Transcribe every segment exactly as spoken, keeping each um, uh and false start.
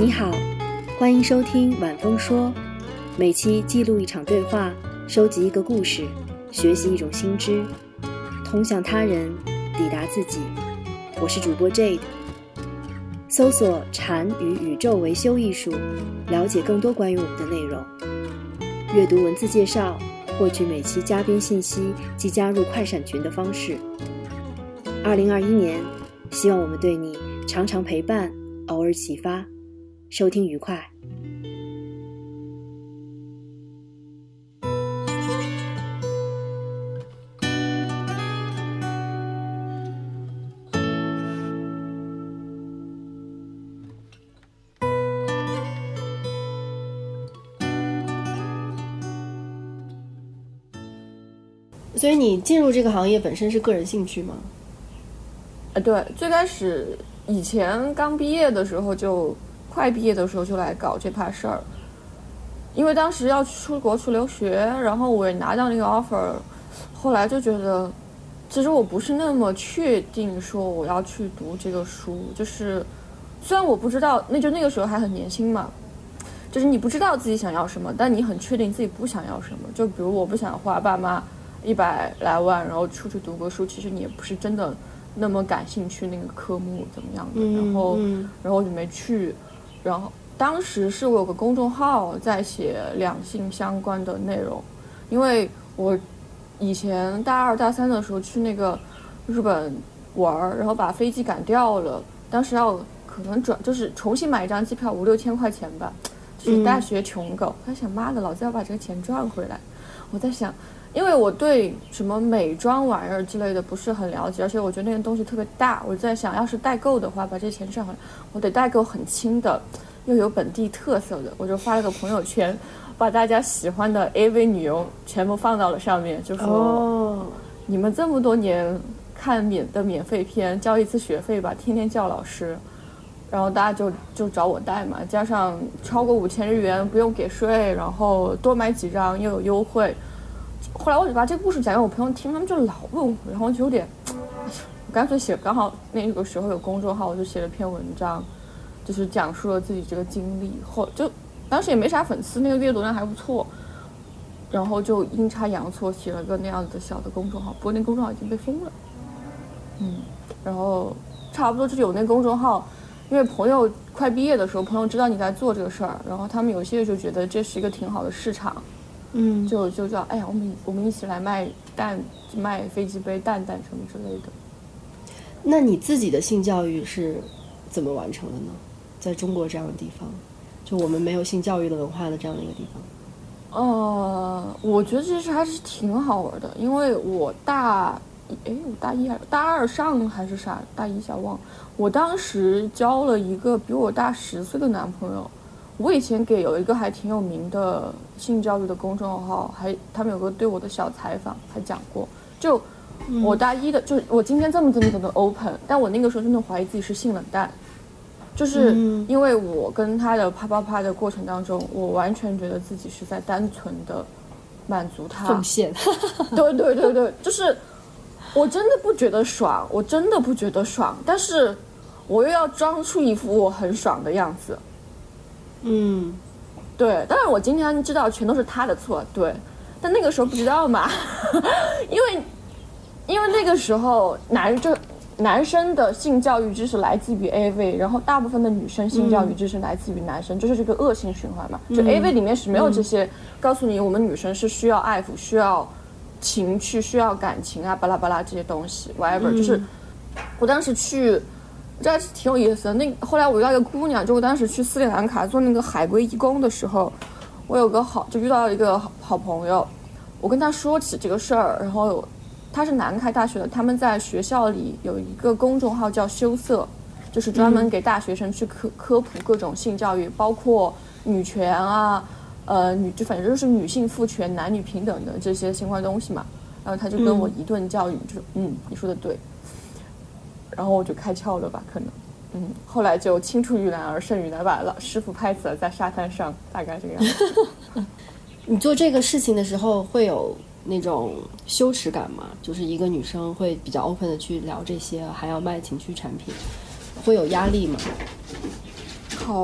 你好，欢迎收听晚风说，每期记录一场对话，收集一个故事，学习一种新知，通向他人，抵达自己。我是主播 Jade， 搜索禅与宇宙维修艺术，了解更多关于我们的内容。阅读文字介绍，获取每期嘉宾信息及加入快闪群的方式。二零二一年，希望我们对你常常陪伴，偶尔启发。收听愉快。 所以你进入这个行业本身是个人兴趣吗？ 呃，对，最开始以前刚毕业的时候就快毕业的时候就来搞这趴事儿，因为当时要出国去留学，然后我也拿到那个 offer， 后来就觉得其实我不是那么确定说我要去读这个书，就是虽然我不知道，那就那个时候还很年轻嘛，就是你不知道自己想要什么，但你很确定自己不想要什么。就比如我不想花爸妈一百来万然后出去读个书，其实你也不是真的那么感兴趣那个科目怎么样的， 嗯、 然后、 嗯、 然后我就没去。然后当时是我有个公众号在写两性相关的内容，因为我以前大二大三的时候去那个日本玩，然后把飞机赶掉了，当时要可能转就是重新买一张机票五六千块钱吧，就是大学穷狗。他、嗯、想妈的，老子要把这个钱赚回来。我在想，因为我对什么美妆玩意儿之类的不是很了解，而且我觉得那个东西特别大，我在想要是代购的话把这钱赚回来，我得代购很轻的又有本地特色的。我就发了个朋友圈，把大家喜欢的 A V 女优全部放到了上面，就说、哦、你们这么多年看免的免费片交一次学费吧，天天叫老师，然后大家就就找我带嘛，加上超过五千日元不用给税，然后多买几张又有优惠。后来我就把这个故事讲给我朋友听，他们就老问我，然后就有点，我干脆写，刚好那个时候有公众号，我就写了篇文章，就是讲述了自己这个经历。后就当时也没啥粉丝，那个阅读量还不错，然后就阴差阳错写了个那样子小的公众号，不过那公众号已经被封了。嗯，然后差不多就是有那公众号，因为朋友快毕业的时候，朋友知道你在做这个事儿，然后他们有些就觉得这是一个挺好的市场。嗯，就就叫哎呀，我们我们一起来卖蛋，卖飞机杯、蛋蛋什么之类的。 那你自己的性教育是怎么完成的呢？在中国这样的地方，就我们没有性教育的文化的这样的一个地方。 呃，我觉得其实还是挺好玩的，因为我大，哎，我大一还大二上还是啥，大一下忘了。我当时交了一个比我大十岁的男朋友。我以前给有一个还挺有名的性教育的公众号，还他们有个对我的小采访，还讲过。就我大一的，嗯、就是我今天这么这么这么 open， 但我那个时候真的怀疑自己是性冷淡，就是因为我跟他的啪啪啪的过程当中，我完全觉得自己是在单纯的满足他奉献。 对对对对，就是我真的不觉得爽，我真的不觉得爽，但是我又要装出一副我很爽的样子。嗯，对，当然我今天知道全都是他的错，对，但那个时候不知道嘛，因为因为那个时候男就男生的性教育知识来自于 A V， 然后大部分的女生性教育知识来自于男生，嗯、就是这个恶性循环嘛。就 A V 里面是没有这些，嗯、告诉你我们女生是需要爱抚、需要情趣、需要感情啊，巴拉巴拉这些东西 ，whatever，嗯、就是我当时去。这还是挺有意思的。那后来我遇到一个姑娘，就我当时去斯里兰卡做那个海归义工的时候，我有个好就遇到一个好好朋友，我跟他说起这个事儿，然后他是南开大学的，他们在学校里有一个公众号叫羞涩，就是专门给大学生去科科普各种性教育，包括女权啊，呃女就反正就是女性赋权、男女平等的这些相关东西嘛。然后他就跟我一顿教育，嗯、就嗯你说的对。然后我就开窍了吧，可能，嗯，后来就青出于蓝而胜于蓝，把老师傅拍死了在沙滩上，大概这个样子。 你做这个事情的时候会有那种羞耻感吗？就是一个女生会比较 open 的去聊这些，还要卖情趣产品，会有压力吗？ 好，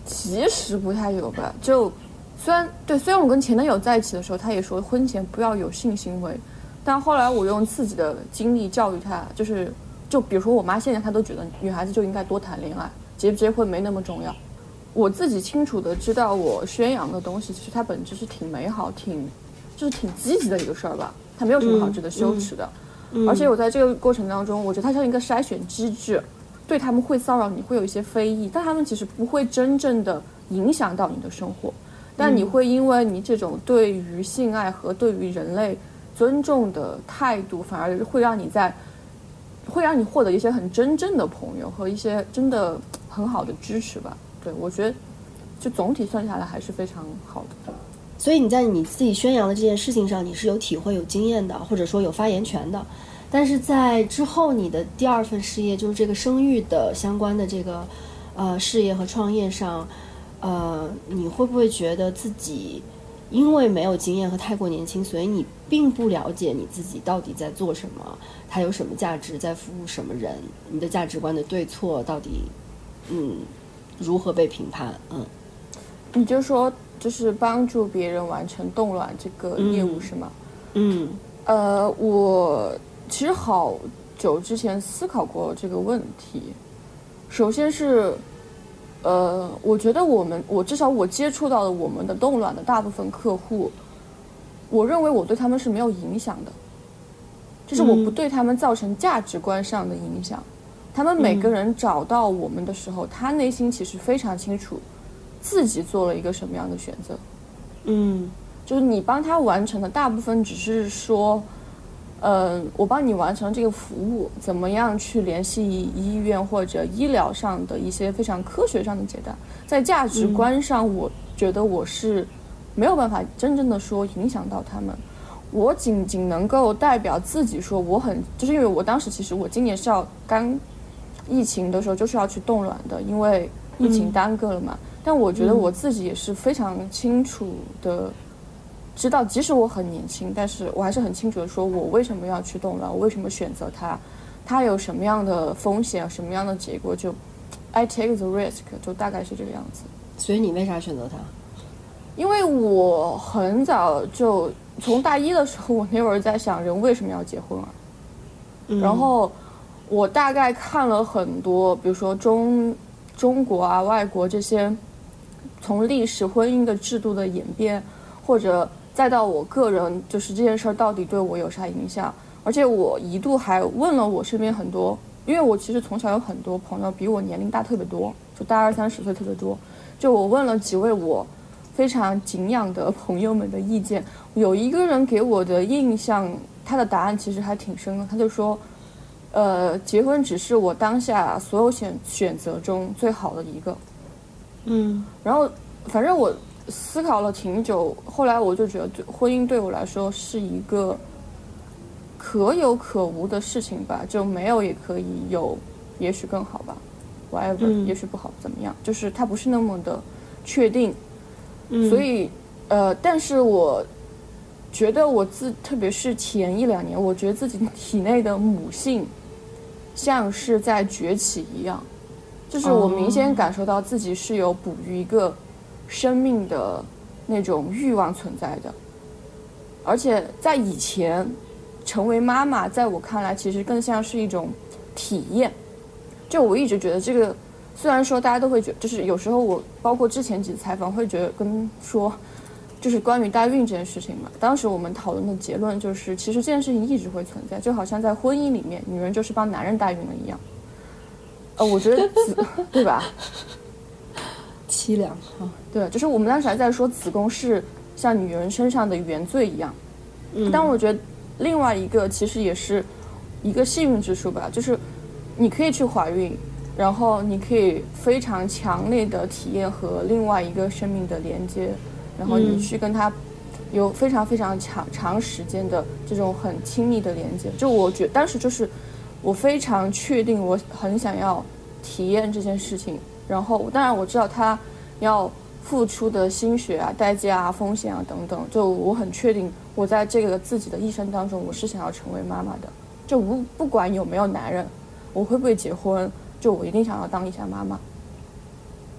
其实不太有吧，就虽然对，虽然我跟前男友在一起的时候，他也说婚前不要有性行为，但后来我用自己的经历教育他，就是就比如说我妈现在她都觉得女孩子就应该多谈恋爱，结不结婚没那么重要。我自己清楚的知道，我宣扬的东西其实它本质是挺美好、挺就是挺积极的一个事儿吧，它没有什么好值得羞耻的。嗯嗯、而且我在这个过程当中，我觉得它像一个筛选机制，对他们会骚扰你，会有一些非议，但他们其实不会真正的影响到你的生活。但你会因为你这种对于性爱和对于人类尊重的态度，反而会让你在会让你获得一些很真正的朋友和一些真的很好的支持吧。对，我觉得就总体算下来还是非常好的。 所以你在你自己宣扬的这件事情上，你是有体会、有经验的，或者说有发言权的。但是在之后你的第二份事业，就是这个生育的相关的这个呃事业和创业上，呃，你会不会觉得自己因为没有经验和太过年轻，所以你并不了解你自己到底在做什么，它有什么价值，在服务什么人，你的价值观的对错到底嗯如何被评判？嗯， 你就说就是帮助别人完成冻卵这个业务、嗯、是吗？ 嗯， 呃，我其实好久之前思考过这个问题。首先是呃，我觉得我们我至少我接触到的我们的冻卵的大部分客户，我认为我对他们是没有影响的，就是我不对他们造成价值观上的影响、嗯、他们每个人找到我们的时候、嗯、他内心其实非常清楚自己做了一个什么样的选择。 嗯， 就是你帮他完成的大部分只是说呃，我帮你完成这个服务，怎么样去联系医院或者医疗上的一些非常科学上的解答，在价值观上、嗯、我觉得我是没有办法真正的说影响到他们，我仅仅能够代表自己说我很，就是因为我当时其实我今年是要刚疫情的时候就是要去冻卵的，因为疫情耽搁了嘛、嗯、但我觉得我自己也是非常清楚的知道，即使我很年轻，但是我还是很清楚的说我为什么要去冻卵，我为什么选择它，它有什么样的风险，什么样的结果，就 I take the risk， 就大概是这个样子。 所以你为啥选择它？ 因为我很早就从大一的时候，我那会儿在想人为什么要结婚啊、嗯、然后我大概看了很多比如说中中国啊外国这些从历史婚姻的制度的演变，或者再到我个人就是这件事儿到底对我有啥影响。而且我一度还问了我身边很多，因为我其实从小有很多朋友比我年龄大特别多，就大二三十岁特别多，就我问了几位我非常敬仰的朋友们的意见，有一个人给我的印象，他的答案其实还挺深的，他就说呃，结婚只是我当下所有选选择中最好的一个。 嗯， 然后反正我思考了挺久，后来我就觉得婚姻对我来说是一个可有可无的事情吧，就没有也可以有，也许更好吧 whatever、嗯、也许不好怎么样，就是它不是那么的确定、嗯、所以呃，但是我觉得我自特别是前一两年，我觉得自己体内的母性像是在崛起一样，就是我明显感受到自己是有哺育一个生命的那种欲望存在的。而且在以前成为妈妈在我看来其实更像是一种体验，就我一直觉得这个，虽然说大家都会觉得，就是有时候我包括之前几次采访会觉得跟说就是关于代孕这件事情嘛，当时我们讨论的结论就是其实这件事情一直会存在，就好像在婚姻里面女人就是帮男人代孕了一样。呃，我觉得子对吧， 凄凉啊， 对，就是我们当时还在说子宫是像女人身上的原罪一样，嗯，但我觉得另外一个其实也是一个幸运之处吧，就是你可以去怀孕，然后你可以非常强烈的体验和另外一个生命的连接，然后你去跟他有非常非常长长时间的这种很亲密的连接。就我觉得当时就是我非常确定我很想要体验这件事情，然后当然我知道他要付出的心血啊、代价啊、风险啊等等，就我很确定我在这个自己的一生当中我是想要成为妈妈的，就不不管有没有男人，我会不会结婚，就我一定想要当一下妈妈。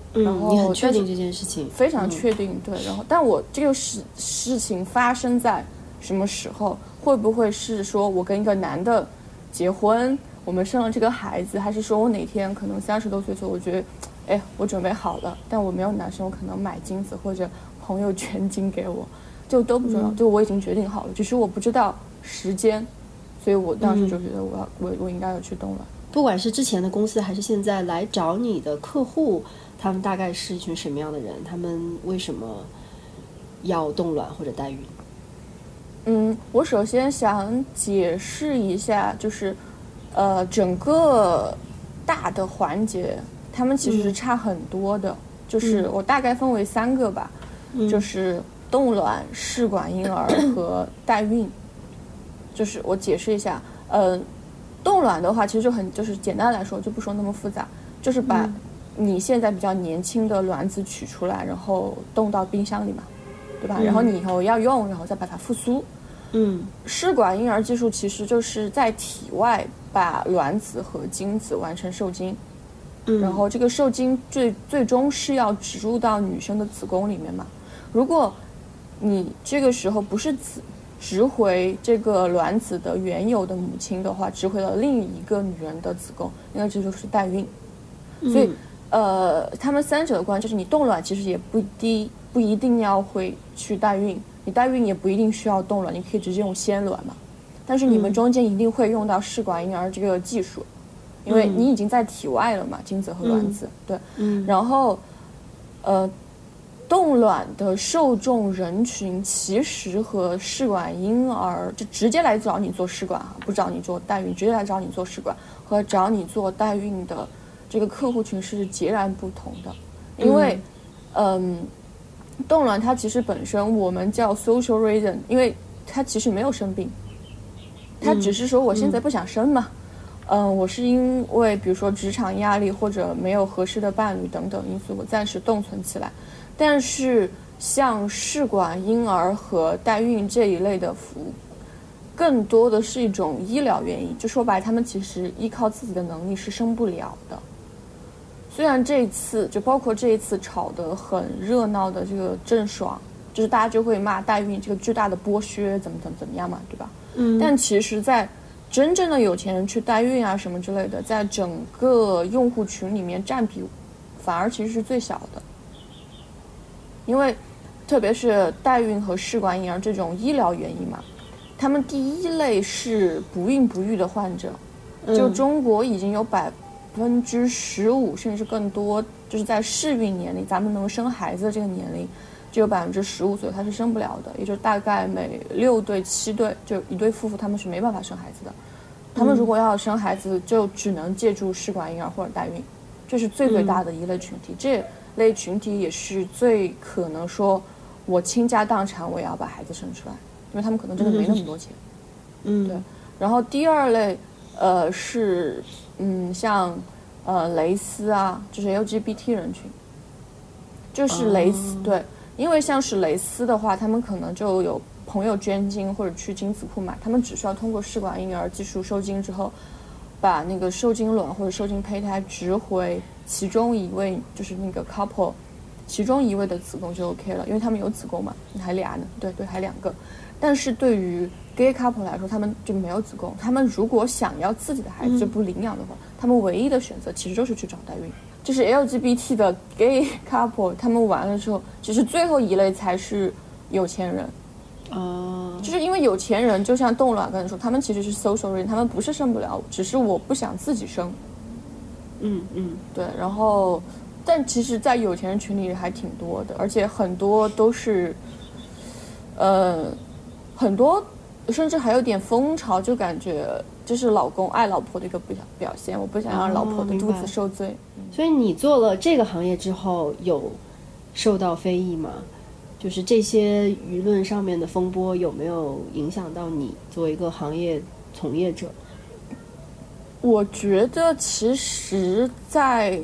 嗯， 然后你很确定这件事情？ 非常确定，嗯、对。然后，但我这个事事情发生在什么时候？会不会是说我跟一个男的结婚，我们生了这个孩子，还是说我哪天可能三十多岁的时候，我觉得，哎，我准备好了，但我没有男生，我可能买金子或者朋友捐金给我，就都不重要，嗯、就我已经决定好了，只是我不知道时间，所以我当时就觉得我要、嗯、我我应该要去冻卵。 不管是之前的公司还是现在来找你的客户，他们大概是一群什么样的人？他们为什么要冻卵或者代孕？ 嗯，我首先想解释一下，就是呃，整个大的环节，他们其实是差很多的。嗯、就是我大概分为三个吧，嗯、就是冻卵、试管婴儿和代孕。就是我解释一下，呃。冻卵的话其实就很就是简单来说就不说那么复杂，就是把你现在比较年轻的卵子取出来，然后冻到冰箱里嘛，对吧、嗯、然后你以后要用，然后再把它复苏。 嗯， 试管婴儿技术其实就是在体外把卵子和精子完成受精，嗯，然后这个受精最最终是要植入到女生的子宫里面嘛。如果你这个时候不是子植回这个卵子的原有的母亲的话，植回了另一个女人的子宫，那这就是代孕。嗯、所以，呃，他们三者的关系就是，你冻卵其实也不一定不一定要会去代孕，你代孕也不一定需要冻卵，你可以直接用鲜卵嘛。但是你们中间一定会用到试管婴儿这个技术，因为你已经在体外了嘛，精子和卵子，嗯、对， 嗯， 然后，呃。冻卵的受众人群其实和试管婴儿就直接来找你做试管，不找你做代孕，直接来找你做试管和找你做代孕的这个客户群是截然不同的。因为嗯，冻卵它其实本身我们叫 social reason， 因为它其实没有生病，它只是说我现在不想生嘛，嗯、呃，我是因为比如说职场压力或者没有合适的伴侣等等因素，我暂时冻存起来。但是像试管婴儿和代孕这一类的服务，更多的是一种医疗原因，就说白了他们其实依靠自己的能力是生不了的。虽然这一次就包括这一次炒得很热闹的这个郑爽，就是大家就会骂代孕这个巨大的剥削怎么怎么怎么样嘛，对吧？ 嗯。 但其实在真正的有钱人去代孕啊什么之类的，在整个用户群里面占比反而其实是最小的。因为特别是代孕和试管婴儿这种医疗原因嘛，他们第一类是不孕不育的患者，就中国已经有百分之十五甚至更多，就是在适孕年龄，咱们能生孩子的这个年龄，就有百分之十五左右他是生不了的，也就是大概每六对七对就一对夫妇他们是没办法生孩子的，他们如果要生孩子就只能借助试管婴儿或者代孕，这是最最大的一类群体。这类群体也是最可能说我倾家荡产我也要把孩子生出来，因为他们可能真的没那么多钱。 嗯， 对。然后第二类呃是嗯像呃蕾丝啊，就是 L G B T 人群，就是蕾丝、哦、对，因为像是蕾丝的话他们可能就有朋友捐精或者去精子库买，他们只需要通过试管婴儿技术受精之后，把那个受精卵或者受精胚胎植回其中一位就是那个 couple 其中一位的子宫就 OK 了，因为他们有子宫嘛，还俩呢，对对，还两个。但是对于 gay couple 来说，他们就没有子宫，他们如果想要自己的孩子就不领养的话、嗯、他们唯一的选择其实就是去找代孕。就是 L G B T 的 gay couple 他们完了之后，其实最后一类才是有钱人。 哦、uh... 就是因为有钱人就像冻卵跟你说，他们其实是 social reason， 他们不是生不了，只是我不想自己生。 嗯嗯， 对。然后但其实在有钱人群里还挺多的，而且很多都是呃很多甚至还有点风潮，就感觉这是老公爱老婆的一个表现，我不想让老婆的肚子受罪、哦嗯、所以你做了这个行业之后有受到非议吗？就是这些舆论上面的风波有没有影响到你作为一个行业从业者？ 我觉得其实在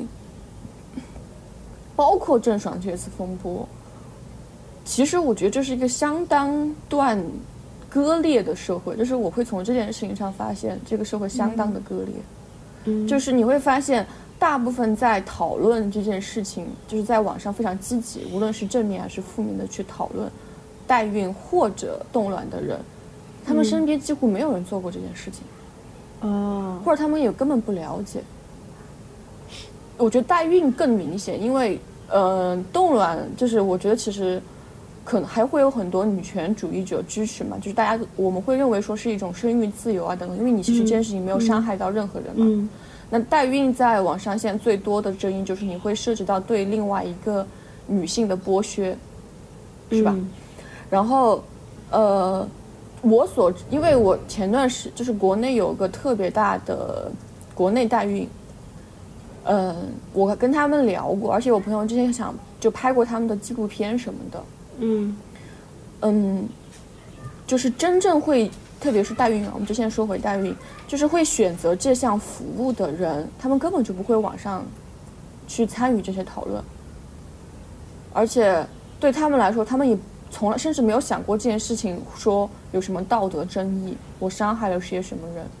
包括郑爽这次风波，其实我觉得这是一个相当段割裂的社会，就是我会从这件事情上发现这个社会相当的割裂、嗯、就是你会发现大部分在讨论这件事情，就是在网上非常积极，无论是正面还是负面的去讨论代孕或者冻卵的人，他们身边几乎没有人做过这件事情， 哦、 或者他们也根本不了解。我觉得代孕更明显，因为呃，冻卵就是我觉得其实可能还会有很多女权主义者支持嘛，就是大家我们会认为说是一种生育自由啊等等，因为你其实这件事情没有伤害到任何人嘛。 嗯嗯、 那代孕在网上现在最多的争议就是你会涉及到对另外一个女性的剥削，是吧？嗯、然后呃，我所因为我前段时就是国内有个特别大的国内代孕。嗯、呃，我跟他们聊过，而且我朋友之前想就拍过他们的纪录片什么的。 嗯嗯，就是真正会，特别是代孕啊，我们之前说回代孕，就是会选择这项服务的人，他们根本就不会网上去参与这些讨论，而且对他们来说，他们也从来甚至没有想过这件事情说有什么道德争议，我伤害了些什么人。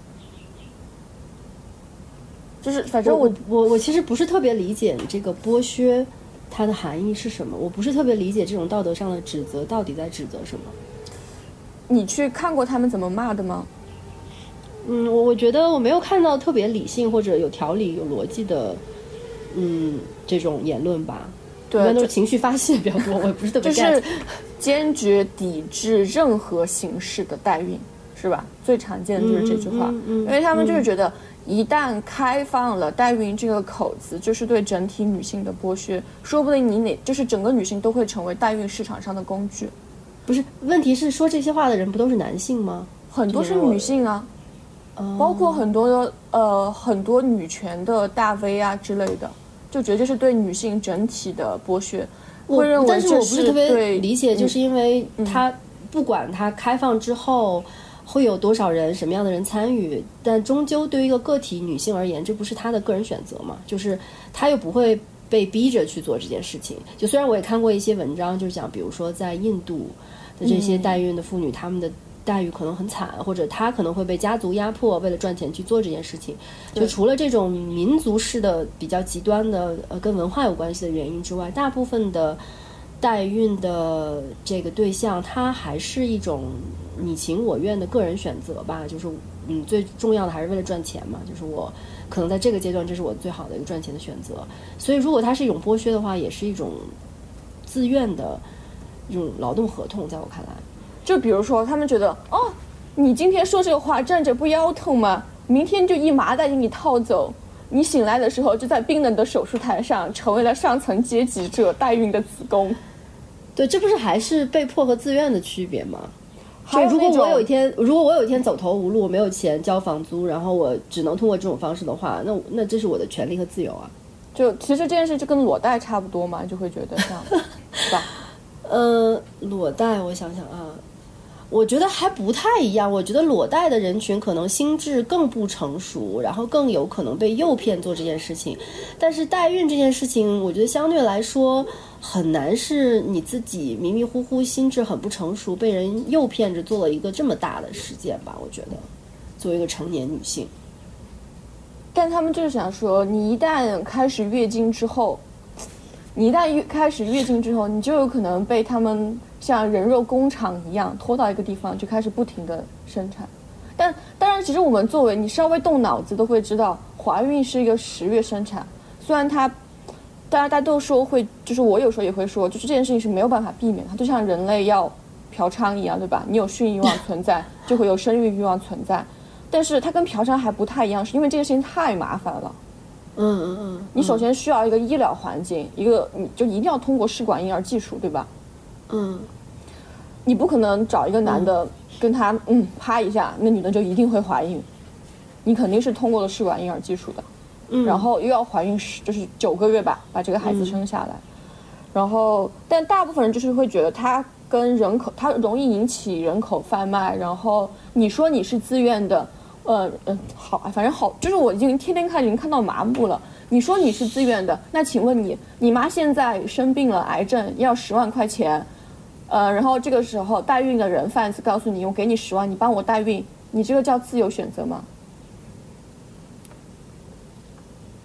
就是反正我我我我其实不是特别理解这个剥削它的含义是什么，我不是特别理解这种道德上的指责到底在指责什么。 你去看过他们怎么骂的吗？ 嗯，我我觉得我没有看到特别理性或者有条理有逻辑的嗯这种言论吧。 对， 一般都是情绪发泄比较多，我也不是特别 get。 就是坚决抵制任何形式的代孕，是吧？最常见的就是这句话， 嗯嗯嗯、 因为他们就是觉得一旦开放了代孕这个口子，就是对整体女性的剥削，说不定你哪就是整个女性都会成为代孕市场上的工具。 不是，问题是说这些话的人不都是男性吗？ 很多是女性啊，包括很多的呃很多女权的大 V 啊之类的，就觉得这是对女性整体的剥削。会认为但是我不是特别理解， 嗯、 就是因为它不管它开放之后会有多少人什么样的人参与，但终究对于一个个体女性而言，这不是她的个人选择嘛，就是她又不会被逼着去做这件事情。就虽然我也看过一些文章，就是讲比如说在印度的这些代孕的妇女，她、嗯、们的待遇可能很惨，或者她可能会被家族压迫，为了赚钱去做这件事情。就除了这种民族式的比较极端的呃跟文化有关系的原因之外，大部分的代孕的这个对象，它还是一种你情我愿的个人选择吧。就是嗯，最重要的还是为了赚钱嘛。就是我可能在这个阶段，这是我最好的一个赚钱的选择。所以如果它是一种剥削的话，也是一种自愿的一种劳动合同，在我看来。 就比如说他们觉得哦，你今天说这个话站着不腰痛吗？明天就一麻袋给你套走，你醒来的时候就在冰冷的手术台上成为了上层阶级者代孕的子宫。 对，这不是还是被迫和自愿的区别吗？就如果我有一天如果我有一天走投无路，我没有钱交房租，然后我只能通过这种方式的话，那那这是我的权利和自由啊。 就其实这件事就跟裸贷差不多嘛，就会觉得这样是吧？ 呃，裸贷我想想啊，我觉得还不太一样。我觉得裸贷的人群可能心智更不成熟，然后更有可能被诱骗做这件事情。但是代孕这件事情，我觉得相对来说很难是你自己迷迷糊糊心智很不成熟被人诱骗着做了一个这么大的事件吧。我觉得作为一个成年女性， 但他们就是想说，你一旦开始月经之后你一旦月开始月经之后，你就有可能被他们像人肉工厂一样拖到一个地方，就开始不停的生产。但当然，其实我们作为你稍微动脑子都会知道，怀孕是一个十月生产。虽然它，大家大家都说会，就是我有时候也会说，就是这件事情是没有办法避免它，就像人类要嫖娼一样，对吧？你有性欲望存在，就会有生育欲望存在。但是它跟嫖娼还不太一样，是因为这个事情太麻烦了。 嗯嗯嗯， 你首先需要一个医疗环境，一个你就一定要通过试管婴儿技术，对吧？ 嗯， 你不可能找一个男的跟他 嗯, 嗯啪一下，那女的就一定会怀孕。你肯定是通过了试管婴儿技术的，嗯，然后又要怀孕十就是九个月吧，把这个孩子生下来。嗯、然后，但大部分人就是会觉得他跟人口，他容易引起人口贩卖。然后你说你是自愿的。呃嗯，好，反正好，就是我已经天天看，已经看到麻木了。你说你是自愿的，那请问你，你妈现在生病了，癌症要十万块钱，呃，然后这个时候代孕的人贩子告诉你，我给你十万，你帮我代孕，你这个叫自由选择吗？ 我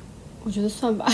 我觉得算吧。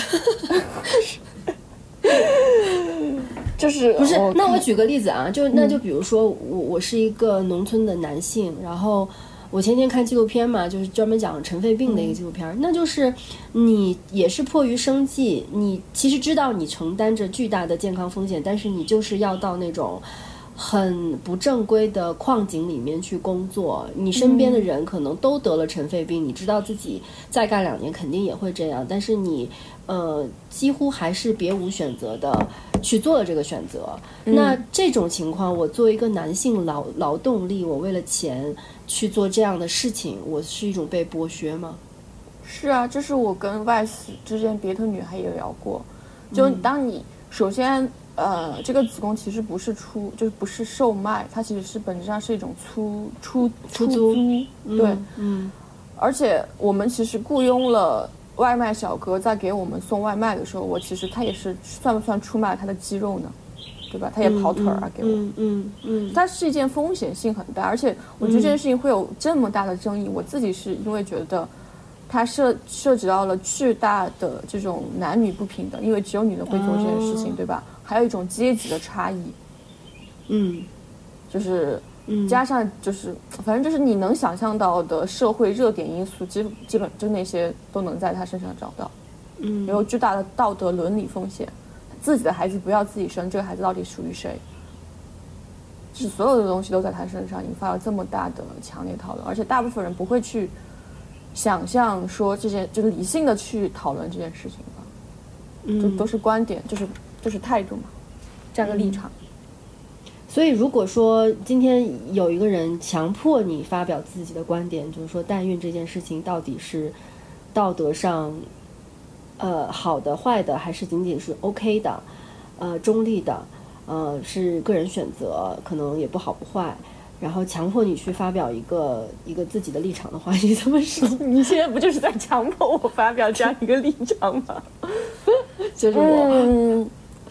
就是不是？ 我那我举个例子啊，就那就比如说我我是一个农村的男性，然后我前天看纪录片嘛，就是专门讲尘肺病的一个纪录片，嗯、那就是你也是迫于生计，你其实知道你承担着巨大的健康风险，但是你就是要到那种很不正规的矿井里面去工作，你身边的人可能都得了尘肺病，嗯、你知道自己再干两年肯定也会这样，但是你呃几乎还是别无选择的去做了这个选择。嗯、那这种情况，我作为一个男性劳劳动力，我为了钱去做这样的事情，我是一种被剥削吗？ 是啊，这是我跟外死之前别的女孩也聊过，就当你、嗯、首先呃这个子宫其实不是出就是不是售卖，它其实是本质上是一种出出出租， 嗯、对， 嗯， 而且我们其实雇佣了外卖小哥在给我们送外卖的时候，我其实他也是算不算出卖他的肌肉呢？对吧？他也跑腿儿啊， 嗯、 给我。 嗯嗯嗯。 它是一件风险性很大，而且我觉得这件事情会有这么大的争议。嗯、我自己是因为觉得它涉涉及到了巨大的这种男女不平等，因为只有女的会做这件事情，哦、对吧？还有一种阶级的差异。 嗯， 就是。加上就是反正就是你能想象到的社会热点因素基基本就那些都能在他身上找到。 嗯， 有巨大的道德伦理风险，自己的孩子不要自己生，这个孩子到底属于谁，就是所有的东西都在他身上引发了这么大的强烈讨论，而且大部分人不会去想象说这件就是理性的去讨论这件事情吧。 嗯， 就都是观点，就是就是态度嘛，站个立场。 嗯，所以如果说今天有一个人强迫你发表自己的观点，就是说代孕这件事情到底是道德上呃好的坏的，还是仅仅是 OK 的呃中立的，呃是个人选择，可能也不好不坏，然后强迫你去发表一个一个自己的立场的话，你怎么说？ 你现在不就是在强迫我发表这样一个立场吗？ 就是我、 嗯、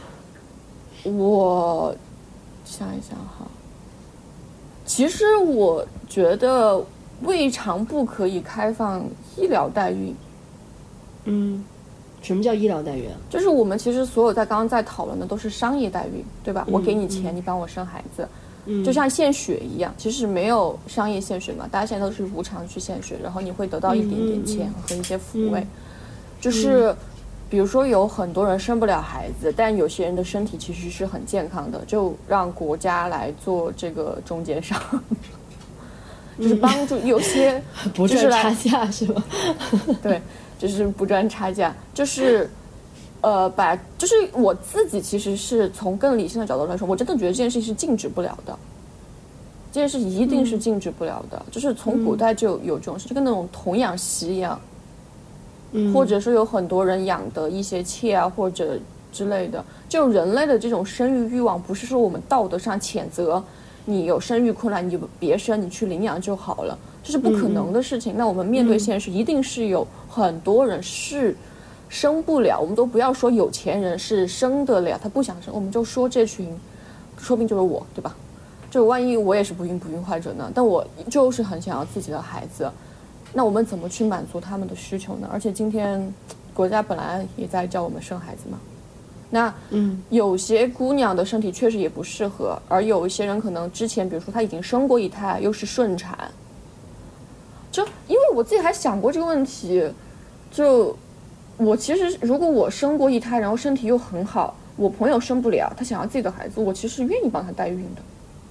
我想一想哈，其实我觉得未尝不可以开放医疗代孕。 嗯，什么叫医疗代孕啊？ 就是我们其实所有在刚刚在讨论的都是商业代孕，对吧？ 嗯、 我给你钱，嗯、你帮我生孩子， 嗯， 就像献血一样，其实没有商业献血嘛，大家现在都是无偿去献血，然后你会得到一点点钱和一些抚慰， 嗯、 就是。嗯比如说有很多人生不了孩子，但有些人的身体其实是很健康的，就让国家来做这个中间商，就是帮助有些不赚差价是吧？ 对，就是不赚差价，就是呃，把就是我自己其实是从更理性的角度来说，我真的觉得这件事情是禁止不了的，这件事一定是禁止不了的，嗯、就是从古代就有这种事，就跟那种童养媳一样。或者是有很多人养的一些妾啊，或者之类的，就人类的这种生育欲望，不是说我们道德上谴责你有生育困难你就别生，你去领养就好了，这是不可能的事情。嗯、那我们面对现实，一定是有很多人是生不了，我们都不要说有钱人是生得了，他不想生，我们就说这群，说不定就是我，对吧？就万一我也是不孕不孕患者呢？但我就是很想要自己的孩子。那我们怎么去满足他们的需求呢？而且今天国家本来也在叫我们生孩子嘛，那嗯， 有些姑娘的身体确实也不适合，而有一些人可能之前比如说她已经生过一胎，又是顺产，就因为我自己还想过这个问题，就我其实如果我生过一胎，然后身体又很好，我朋友生不了，他想要自己的孩子，我其实愿意帮他代孕的。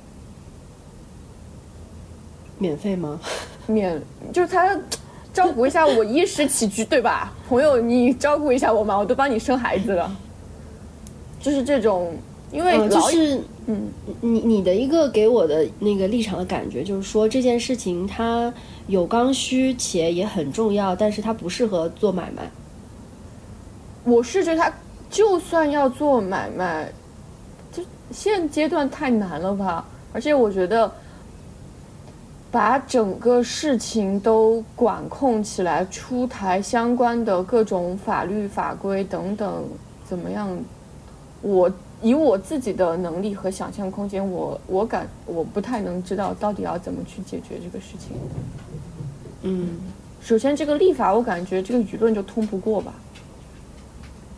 免费吗？ 免，就是他照顾一下我衣食起居，对吧？朋友，你照顾一下我嘛，我都帮你生孩子了。就是这种，因为呃、就是嗯， 你你的一个给我的那个立场的感觉，就是说这件事情它有刚需且也很重要，但是它不适合做买卖。 我是觉得他就算要做买卖，就现阶段太难了吧？而且我觉得。把整个事情都管控起来，出台相关的各种法律法规等等，怎么样？我以我自己的能力和想象空间，我我感我不太能知道到底要怎么去解决这个事情。 嗯， 首先这个立法，我感觉这个舆论就通不过吧。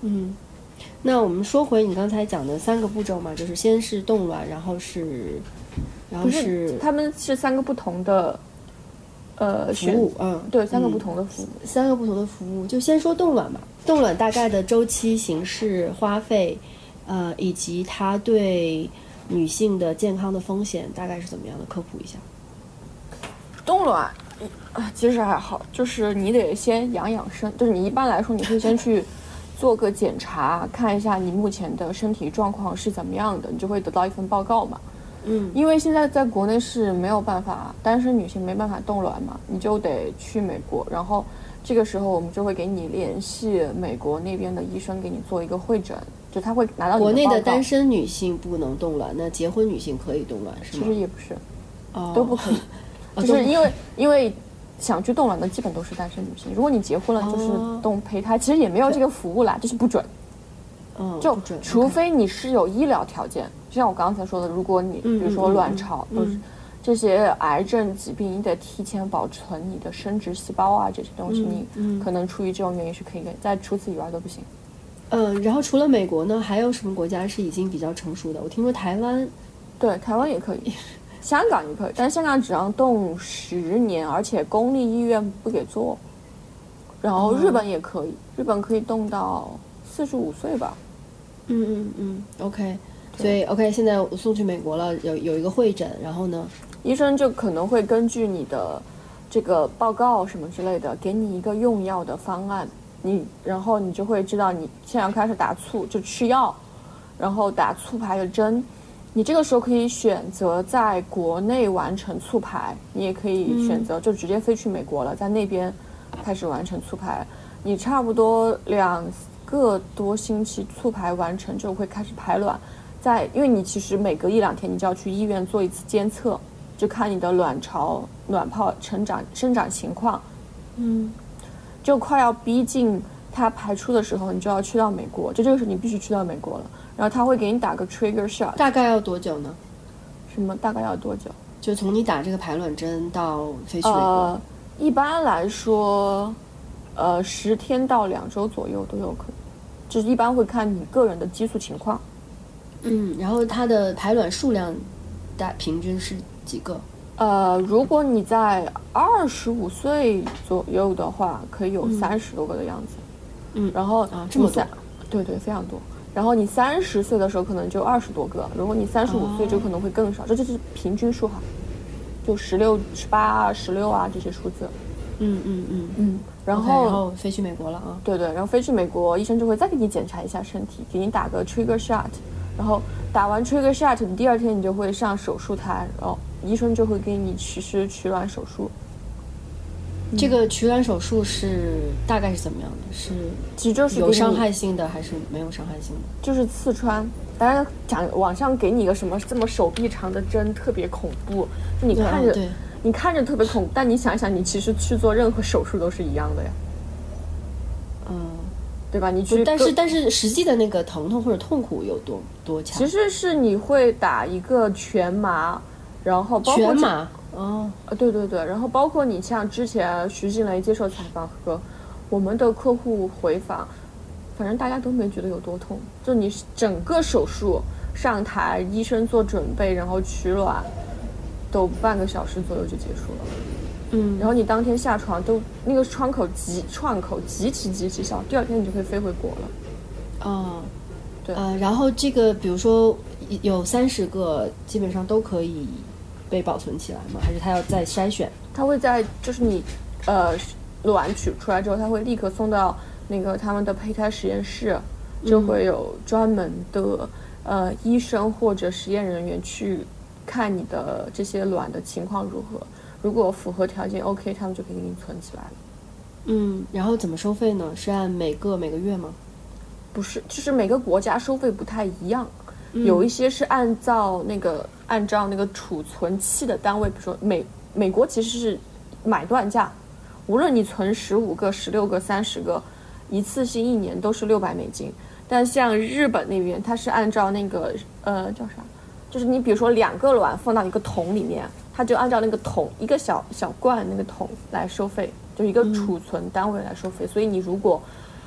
嗯，那我们说回你刚才讲的三个步骤嘛，就是先是冻卵，然后是，然后是他们是三个不同的。呃， 服务，嗯， 对，三个不同的服务、 嗯，三个不同的服务。就先说冻卵吧，冻卵大概的周期、形式、花费，呃，以及它对女性的健康的风险大概是怎么样的？科普一下。 冻卵啊，其实还好，就是你得先养养生，就是你一般来说你会先去做个检查，看一下你目前的身体状况是怎么样的，你就会得到一份报告嘛。 嗯， 因为现在在国内是没有办法，单身女性没办法冻卵嘛，你就得去美国，然后这个时候我们就会给你联系美国那边的医生，给你做一个会诊，就他会拿到你的报告。 国内的单身女性不能冻卵，那结婚女性可以冻卵是吗？ 其实也不是， 哦， 都不可以， 哦、 就是因为因为想去冻卵的基本都是单身女性，如果你结婚了就是冻胚胎，哦、其实也没有这个服务啦，就是不准。 嗯， 就除非你是有医疗条件，就像我刚才说的，如果你比如说卵巢， 嗯， 嗯这些癌症疾病，你得提前保存你的生殖细胞啊，这些东西，你可能出于这种原因是可以的，在除此以外都不行。 嗯，然后除了美国呢，还有什么国家是已经比较成熟的？我听说台湾， 对，台湾也可以，香港也可以，但是香港只让冻十年，而且公立医院不给做。然后日本也可以，嗯、日本可以冻到四十五岁吧。 嗯嗯嗯 ，OK， 所以 OK， 现在我送去美国了，有有一个会诊，然后呢， 医生就可能会根据你的这个报告什么之类的，给你一个用药的方案，你然后你就会知道你现在要开始打促，就吃药，然后打促排的针，你这个时候可以选择在国内完成促排，你也可以选择就直接飞去美国了，在那边开始完成促排，你差不多两个多星期促排完成就会开始排卵，在因为你其实每隔一两天你就要去医院做一次监测，就看你的卵巢卵泡成长生长情况， 嗯， 就快要逼近它排出的时候，你就要去到美国，就这个时候你必须去到美国了，然后他会给你打个 trigger shot。 大概要多久呢？ 什么大概要多久？ 就从你打这个排卵针到飞去美国。 呃，一般来说呃，十天到两周左右都有可能，就是一般会看你个人的激素情况。 嗯，然后它的排卵数量大平均是几个？ 呃，如果你在二十五岁左右的话，可以有三十多个的样子。 嗯， 然后啊，这么多？ 对对，非常多。然后你三十岁的时候可能就二十多个，如果你三十五岁就可能会更少，哦、这就是平均数哈，就十六、十八、十六啊这些数字。 嗯嗯嗯嗯，然后、 okay, 然后飞去美国了啊。 对对，然后飞去美国，医生就会再给你检查一下身体，给你打个 trigger shot， 然后打完 trigger shot， 你第二天你就会上手术台，然后医生就会给你实施取卵手术。 这个取卵手术是大概是怎么样的？是其实就是有伤害性的还是没有伤害性的？ 就是刺穿。当然讲网上给你一个什么这么手臂长的针特别恐怖，就你看着、 对你看着特别恐怖，但你想一想，你其实去做任何手术都是一样的呀。 嗯， 对吧？你去， 但是但是实际的那个疼痛或者痛苦有多多强？ 其实是你会打一个全麻，然后包括全麻。哦， 对对对，然后包括你像之前徐静蕾接受采访和我们的客户回访，反正大家都没觉得有多痛，就你整个手术上台，医生做准备，然后取卵，都半个小时左右就结束了。 嗯， 然后你当天下床都那个窗口极创口极其极其小，第二天你就可以飞回国了。 哦， 对， 呃，然后这个比如说有三十个，基本上都可以被保存起来吗？还是他要再筛选？ 他会在就是你呃卵取出来之后，他会立刻送到那个他们的胚胎实验室，就会有专门的、嗯、呃医生或者实验人员去看你的这些卵的情况如何。如果符合条件 OK， 他们就可以给你存起来了。 嗯，然后怎么收费呢？是按每个每个月吗？ 不是，就是每个国家收费不太一样， 嗯、 有一些是按照那个按照那个储存期的单位，比如说美美国其实是买断价，无论你存十五个、十六个、三十个，一次性一年都是六百美金。但像日本那边，它是按照那个呃叫啥，就是你比如说两个卵放到一个桶里面。它就按照那个桶一个小小罐那个桶来收费，就一个储存单位来收费、嗯、所以你如果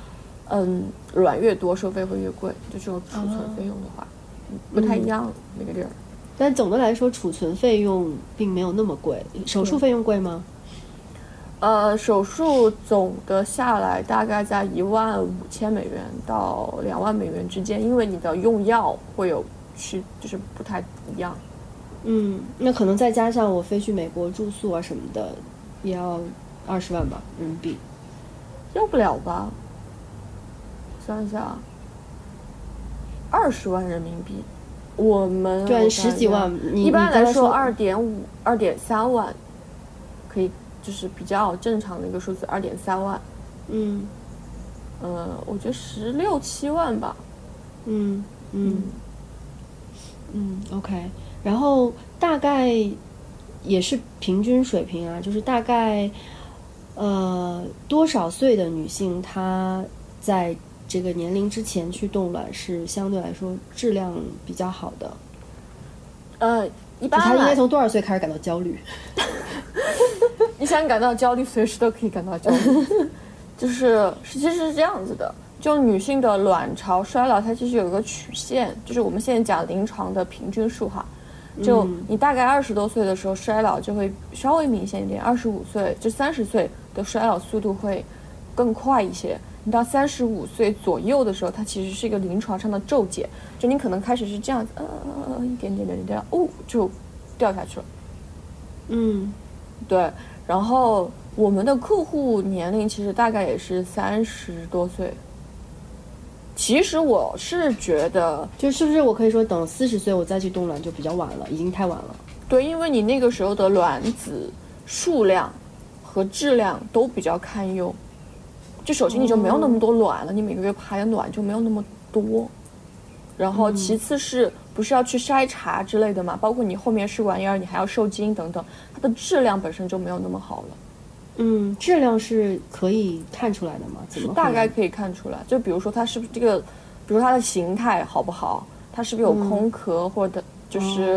嗯，卵越多收费会越贵，就这种储存费用的话，哦、不太一样那、嗯、个地儿。 但总的来说，储存费用并没有那么贵。手术费用贵吗？ 呃，手术总的下来大概在一万五千美元到两万美元之间，因为你的用药会有去，就是不太一样。 嗯，那可能再加上我飞去美国住宿啊什么的，也要二十万吧人民币。 要不了吧？想一下，二十万人民币，我们对十几万， 一般来说二点五、二点三万，可以。就是比较正常的一个数字，二点三万。 嗯， 呃，我觉得十六七万吧。 嗯嗯嗯 ，OK。然后大概也是平均水平啊，就是大概呃多少岁的女性，她在这个年龄之前去冻卵是相对来说质量比较好的。 呃，一般她应该从多少岁开始感到焦虑？ 你想感到焦虑，随时都可以感到焦虑。就是其实是这样子的，就女性的卵巢衰老，它其实有一个曲线，就是我们现在讲临床的平均数哈。就你大概二十多岁的时候，衰老就会稍微明显一点；二十五岁就三十岁的衰老速度会更快一些。你到三十五岁左右的时候，它其实是一个临床上的骤减，就你可能开始是这样子，呃，一点点点点，哦，就掉下去了。 嗯， 对。然后我们的客户年龄其实大概也是三十多岁。其实我是觉得， 就是不是我可以说等四十岁我再去冻卵就比较晚了，已经太晚了。 对，因为你那个时候的卵子数量和质量都比较堪忧。就首先你就没有那么多卵了，哦、你每个月排的卵就没有那么多。然后其次是不是要去筛查之类的嘛？包括你后面试管婴儿，你还要受精等等，它的质量本身就没有那么好了。 嗯，质量是可以看出来的吗？怎么大概可以看出来？就比如说它是不是这个，比如它的形态好不好，它是不是有空壳，嗯、或者就是、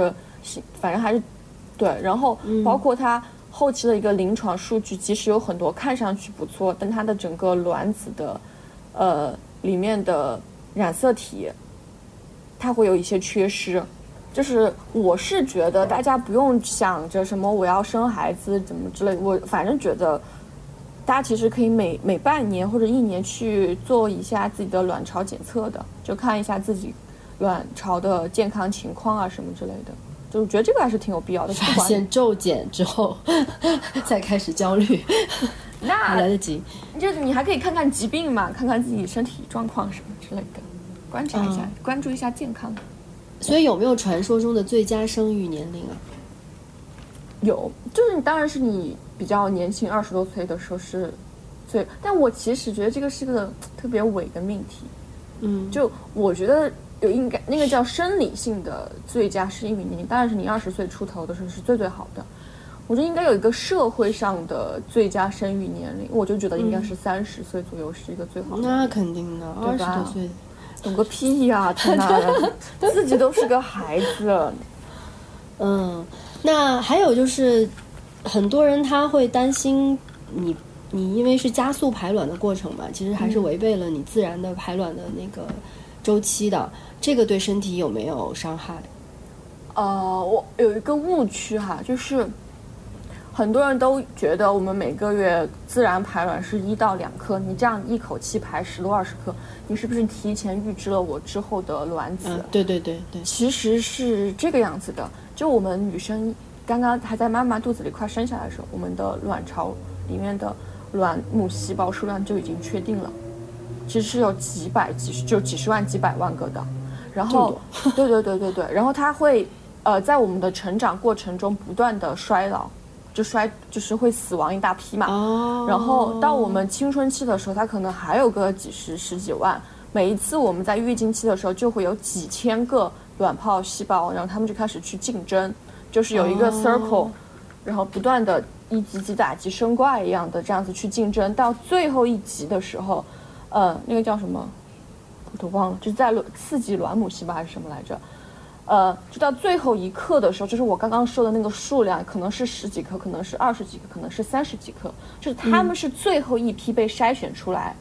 哦、反正还是对。然后包括它后期的一个临床数据，即使有很多看上去不错，但它的整个卵子的呃里面的染色体。它会有一些缺失，就是我是觉得大家不用想着什么我要生孩子怎么之类，我反正觉得大家其实可以每每半年或者一年去做一下自己的卵巢检测的，就看一下自己卵巢的健康情况啊什么之类的，就是觉得这个还是挺有必要的。 发现骤减之后再开始焦虑， 那还来得及。 就你还可以看看疾病嘛，看看自己身体状况什么之类的。观察一下、嗯，关注一下健康。 所以有没有传说中的最佳生育年龄啊？ 有，就是当然是你比较年轻，二十多岁的时候是最。但我其实觉得这个是个特别伪的命题。 嗯， 就我觉得有应该那个叫生理性的最佳生育年龄，当然是你二十岁出头的时候是最最好的。我觉得应该有一个社会上的最佳生育年龄，我就觉得应该是三十岁左右是一个最好的。 那肯定的，二十多岁。 懂个屁呀、啊！天哪，自己都是个孩子。 嗯，那还有就是，很多人他会担心你，你因为是加速排卵的过程嘛，其实还是违背了你自然的排卵的那个周期的，这个对身体有没有伤害？ 呃，我有一个误区哈，就是很多人都觉得我们每个月自然排卵是一到两颗，你这样一口气排十多二十颗。你是不是提前预知了我之后的卵子？ 嗯，对对对对， 其实是这个样子的。就我们女生刚刚还在妈妈肚子里快生下来的时候，我们的卵巢里面的卵母细胞数量就已经确定了，其实是有几百、几十、就几十万、几百万个的。然后，对对对对对，然后它会呃在我们的成长过程中不断的衰老。就衰就是会死亡一大批嘛， 哦， 然后到我们青春期的时候，它可能还有个几十十几万。每一次我们在月经期的时候，就会有几千个卵泡细胞，然后他们就开始去竞争，就是有一个 circle，、哦、然后不断的一级级打击生怪一样的这样子去竞争，到最后一级的时候，呃，那个叫什么，我都忘了，就是在刺激卵母细胞还是什么来着？呃，就到最后一刻的时候，就是我刚刚说的那个数量，可能是十几颗，可能是二十几颗，可能是三十几颗，就是他们是最后一批被筛选出来，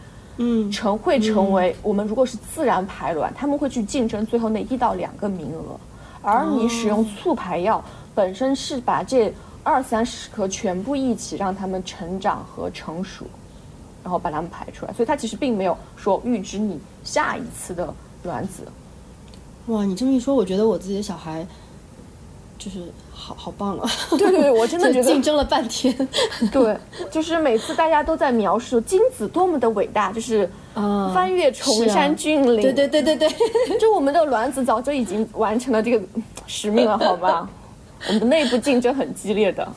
嗯， 成会成为我们如果是自然排卵，他们会去竞争最后那一到两个名额，而你使用促排药本身是把这二三十颗全部一起让他们成长和成熟，然后把它们排出来，所以它其实并没有说预知你下一次的卵子。 哇，你这么一说，我觉得我自己的小孩就是好好棒啊！ 对对对，我真的觉得竞争了半天。 对，就是每次大家都在描述精子多么的伟大，就是翻越崇山峻岭。 啊、对对对对对， 就我们的卵子早就已经完成了这个使命了，好吗？我们的内部竞争很激烈的。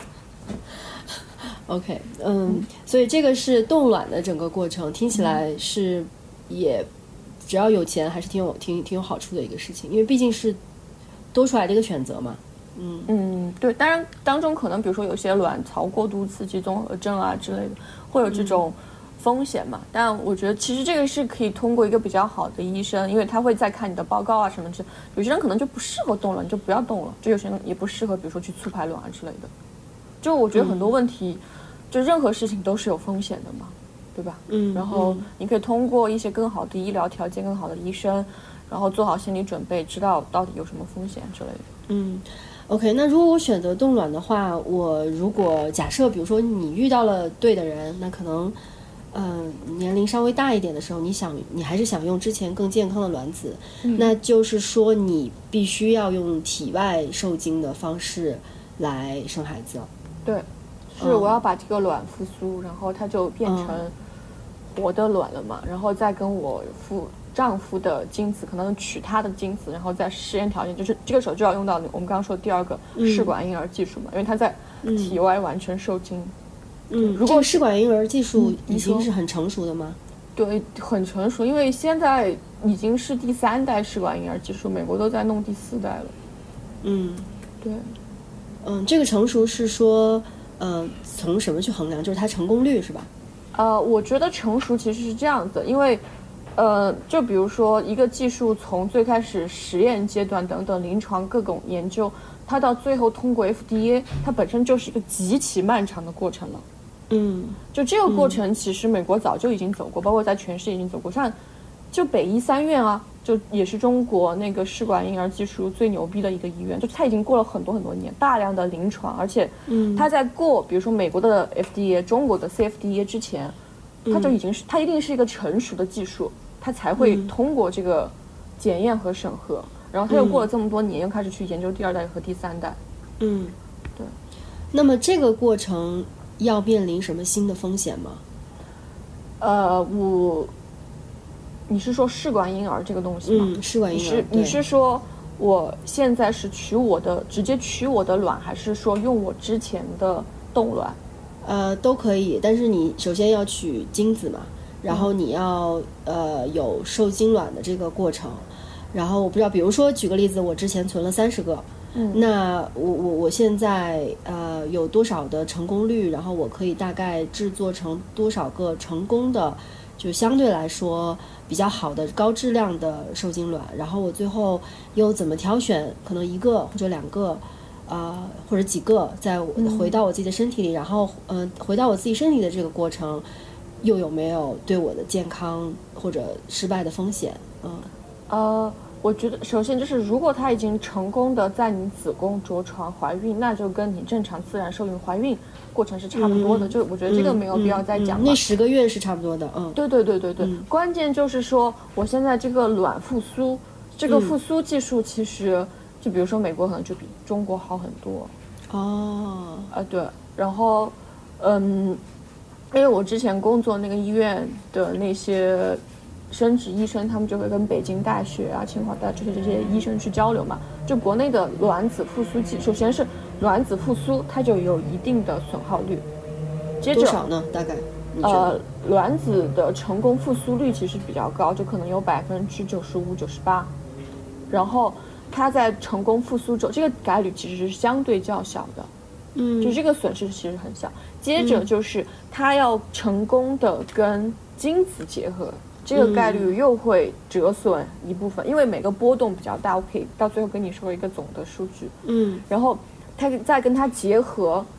OK， 嗯，所以这个是冻卵的整个过程，听起来是也只要有钱还是挺有挺挺有好处的一个事情，因为毕竟是多出来的一个选择嘛。嗯嗯，对，当然当中可能比如说有些卵巢过度刺激综合症啊之类的，会有这种风险嘛。嗯、但我觉得其实这个是可以通过一个比较好的医生，因为他会再看你的报告啊什么之类的。有些人可能就不适合冻卵，你就不要冻了；就有些人也不适合，比如说去促排卵啊之类的。就我觉得很多问题，嗯、就任何事情都是有风险的嘛，对吧？ 嗯。 然后你可以通过一些更好的医疗条件、更好的医生，然后做好心理准备，知道到底有什么风险之类的。 嗯。OK， 那如果我选择冻卵的话，我如果假设比如说你遇到了对的人，那可能呃年龄稍微大一点的时候，你想你还是想用之前更健康的卵子，嗯、那就是说你必须要用体外受精的方式来生孩子。 对，是我要把这个卵复苏，嗯、然后它就变成活的卵了嘛，嗯、然后再跟我父丈夫的精子，可能取他的精子，然后在实验条件，就是这个时候就要用到我们刚刚说的第二个试管婴儿技术嘛，嗯、因为它在体外完全受精。 嗯，如果试管婴儿技术已经是很成熟的吗？ 对，很成熟，因为现在已经是第三代试管婴儿技术，美国都在弄第四代了。 嗯， 对。 嗯，这个成熟是说，呃，从什么去衡量？就是它成功率是吧？ 呃，我觉得成熟其实是这样子，因为，呃，就比如说一个技术从最开始实验阶段等等临床各种研究，它到最后通过 F D A， 它本身就是一个极其漫长的过程了。 嗯， 就这个过程，其实美国早就已经走过，嗯、包括在全世界已经走过，像就北医三院啊。就也是中国那个试管婴儿技术最牛逼的一个医院，就它已经过了很多很多年，大量的临床，而且它在过，比如说美国的 F D A、中国的 C F D A 之前，它就已经是它一定是一个成熟的技术，它才会通过这个检验和审核，然后它又过了这么多年，又开始去研究第二代和第三代。 嗯， 对。 那么这个过程要面临什么新的风险吗？ 呃，我。你是说试管婴儿这个东西吗？ 嗯，试管婴儿。 你是你是说我现在是取我的直接取我的卵，还是说用我之前的冻卵？ 呃，都可以，但是你首先要取精子嘛，然后你要、嗯、呃有受精卵的这个过程，然后我不知道，比如说举个例子，我之前存了三十个，嗯，那我我我现在呃有多少的成功率，然后我可以大概制作成多少个成功的，就相对来说比较好的高质量的受精卵，然后我最后又怎么挑选可能一个或者两个呃或者几个再回到我自己的身体里，嗯、然后嗯、呃、回到我自己身体的这个过程又有没有对我的健康或者失败的风险？嗯呃我觉得首先就是如果它已经成功的在你子宫着床怀孕，那就跟你正常自然受孕怀孕过程是差不多的，嗯、就我觉得这个没有必要再讲了， 嗯嗯嗯、那十个月是差不多的。嗯， 对对对对对，嗯、关键就是说我现在这个卵复苏，这个复苏技术其实、嗯、就比如说美国可能就比中国好很多。 哦， 啊对，然后嗯，因为我之前工作那个医院的那些生殖医生，他们就会跟北京大学啊、清华大学这些医生去交流嘛。就国内的卵子复苏剂，首先是卵子复苏，它就有一定的损耗率。接着多少呢？大概？ 呃，卵子的成功复苏率其实比较高，就可能有百分之九十五、九十八。然后它在成功复苏之后，这个概率其实是相对较小的。 嗯， 就这个损失其实很小。接着就是它要成功的跟精子结合。这个概率又会折损一部分，嗯、因为每个波动比较大，我可以到最后跟你说一个总的数据。 嗯， 然后它再跟它结合，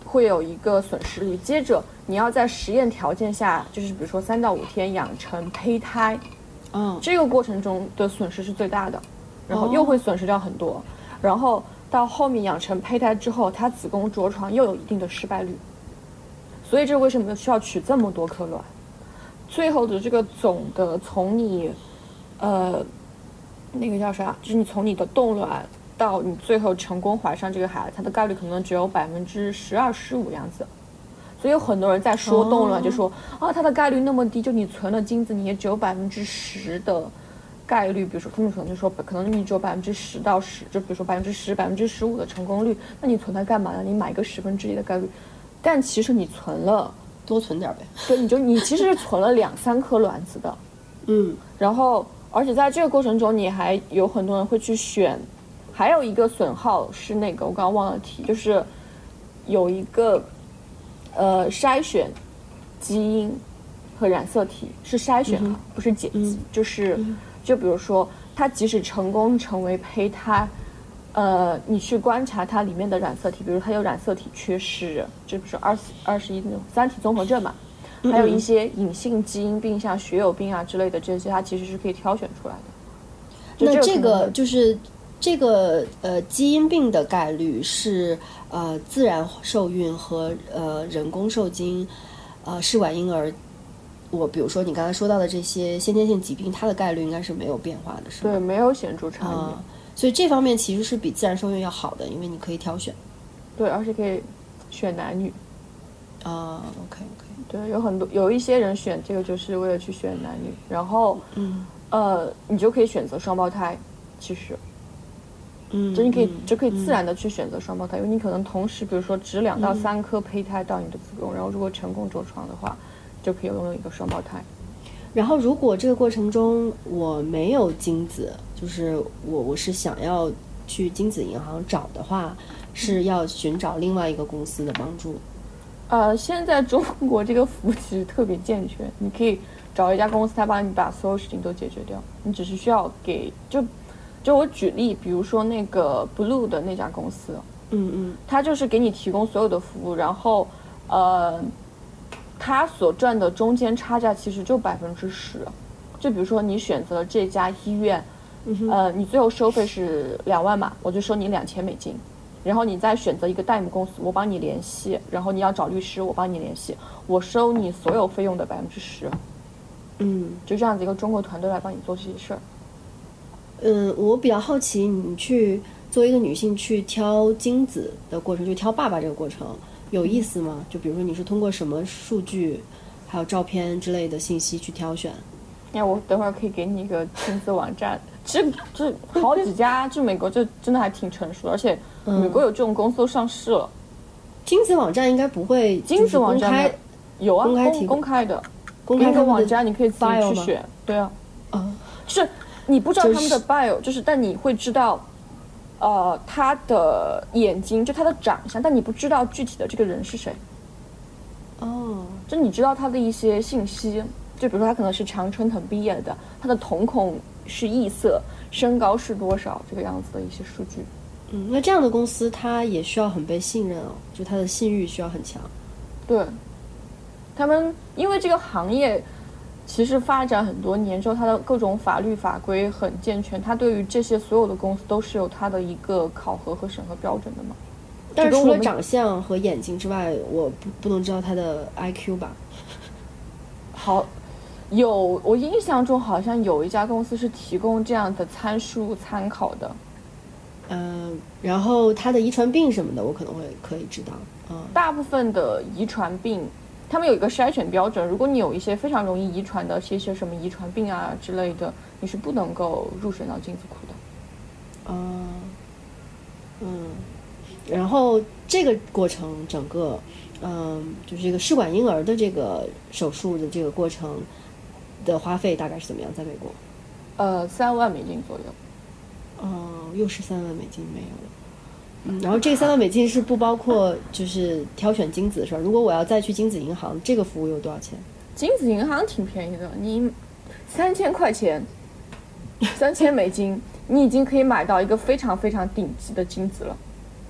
会有一个损失率，接着你要在实验条件下，就是比如说三到五天养成胚胎， 嗯， 这个过程中的损失是最大的，然后又会损失掉很多，哦、然后到后面养成胚胎之后，它子宫着床又有一定的失败率，所以这为什么需要取这么多颗卵？最后的这个总的从你，呃，那个叫啥？就是你从你的冻卵到你最后成功怀上这个孩子，它的概率可能只有百分之十二、十五样子。所以有很多人在说冻卵，就说啊，它的概率那么低，就你存了精子，你也只有百分之十的概率。比如说，他们可能就说，可能你只有百分之十到十，就比如说百分之十、百分之十五的成功率，那你存它干嘛呢？你买一个十分之一的概率，但其实你存了。 多存点呗， 对，你就你其实是存了两三颗卵子的， 嗯， 然后而且在这个过程中，你还有很多人会去选，还有一个损耗是那个我刚刚忘了提，就是有一个呃筛选基因和染色体是筛选、嗯、不是剪辑、嗯、就是、嗯、就比如说它即使成功成为胚胎。呃，你去观察它里面的染色体，比如它有染色体缺失，就比如说二十二十一那种三体综合症嘛，还有一些隐性基因病，像血友病啊之类的这些，它其实是可以挑选出来的。 那这个就是这个呃基因病的概率是呃自然受孕和呃人工受精呃试管婴儿，我比如说你刚才说到的这些先天性疾病，它的概率应该是没有变化的，是吗？ 对，没有显著差异。呃所以这方面其实是比自然受孕要好的，因为你可以挑选。 对，而且可以选男女。 啊、uh, ，OK OK。 对，有很多有一些人选这个就是为了去选男女，然后， 嗯， 呃，你就可以选择双胞胎，其实， 嗯， 就你可以、嗯、就可以自然的去选择双胞胎、嗯，因为你可能同时，比如说植两到三颗胚胎到你的子宫、嗯，然后如果成功着床的话，就可以拥有一个双胞胎。 然后，如果这个过程中我没有精子，就是我我是想要去精子银行找的话，是要寻找另外一个公司的帮助。 呃，现在中国这个服务其实特别健全，你可以找一家公司，他帮你把所有事情都解决掉，你只是需要给就就我举例，比如说那个 Blue 的那家公司， 嗯嗯， 他就是给你提供所有的服务，然后呃。他所赚的中间差价其实就百分之十，就比如说你选择了这家医院， 嗯、 呃，你最后收费是两万嘛，我就收你两千美金，然后你再选择一个代母公司，我帮你联系，然后你要找律师，我帮你联系，我收你所有费用的百分之十， 嗯， 就这样子一个中国团队来帮你做这些事儿。 嗯，我比较好奇，你去作为一个女性去挑精子的过程，就挑爸爸这个过程。有意思吗？就比如说你是通过什么数据还有照片之类的信息去挑选？ 那我等会儿可以给你一个精子网站，其实这好几家，就美国这真的还挺成熟的，而且美国有这种公司都上市了。 嗯、精子网站应该不会精子网站有啊， 公开公公开的公开的网站，你可以自己去选。对啊， 啊， 就是你不知道他们的 bio，、就是、就是但你会知道。呃，他的眼睛就他的长相，但你不知道具体的这个人是谁。 哦， 就你知道他的一些信息，就比如说他可能是常春藤毕业的，他的瞳孔是异色，身高是多少，这个样子的一些数据。 嗯，那这样的公司它也需要很被信任哦，就它的信誉需要很强。 对，他们因为这个行业。其实发展很多年之后，它的各种法律法规很健全，它对于这些所有的公司都是有它的一个考核和审核标准的嘛。 但是除了长相和眼睛之外，我不不能知道他的 I Q 吧？ 好，有我印象中好像有一家公司是提供这样的参数参考的。 嗯、呃，然后他的遗传病什么的，我可能会可以知道。嗯， 大部分的遗传病。他们有一个筛选标准，如果你有一些非常容易遗传的一些什么遗传病啊之类的，你是不能够入选到精子库的。 啊、呃，嗯，然后这个过程整个，嗯、呃，就是这个试管婴儿的这个手术的这个过程的花费大概是怎么样？在美国？ 呃，三万美金左右。 哦、呃，又是三万美金没有了。嗯，然后这三万美金是不包括就是挑选精子的事儿。如果我要再去精子银行，这个服务有多少钱？ 精子银行挺便宜的，你三千块钱，三千美金，你已经可以买到一个非常非常顶级的精子了。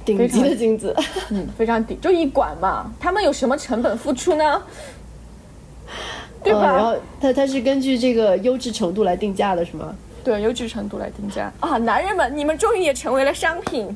顶级的精子， 嗯，非常顶，就一管嘛，他们有什么成本付出呢？对吧？ 呃、然后它它是根据这个优质程度来定价的，是吗？ 对，优质程度来定价啊！男人们，你们终于也成为了商品。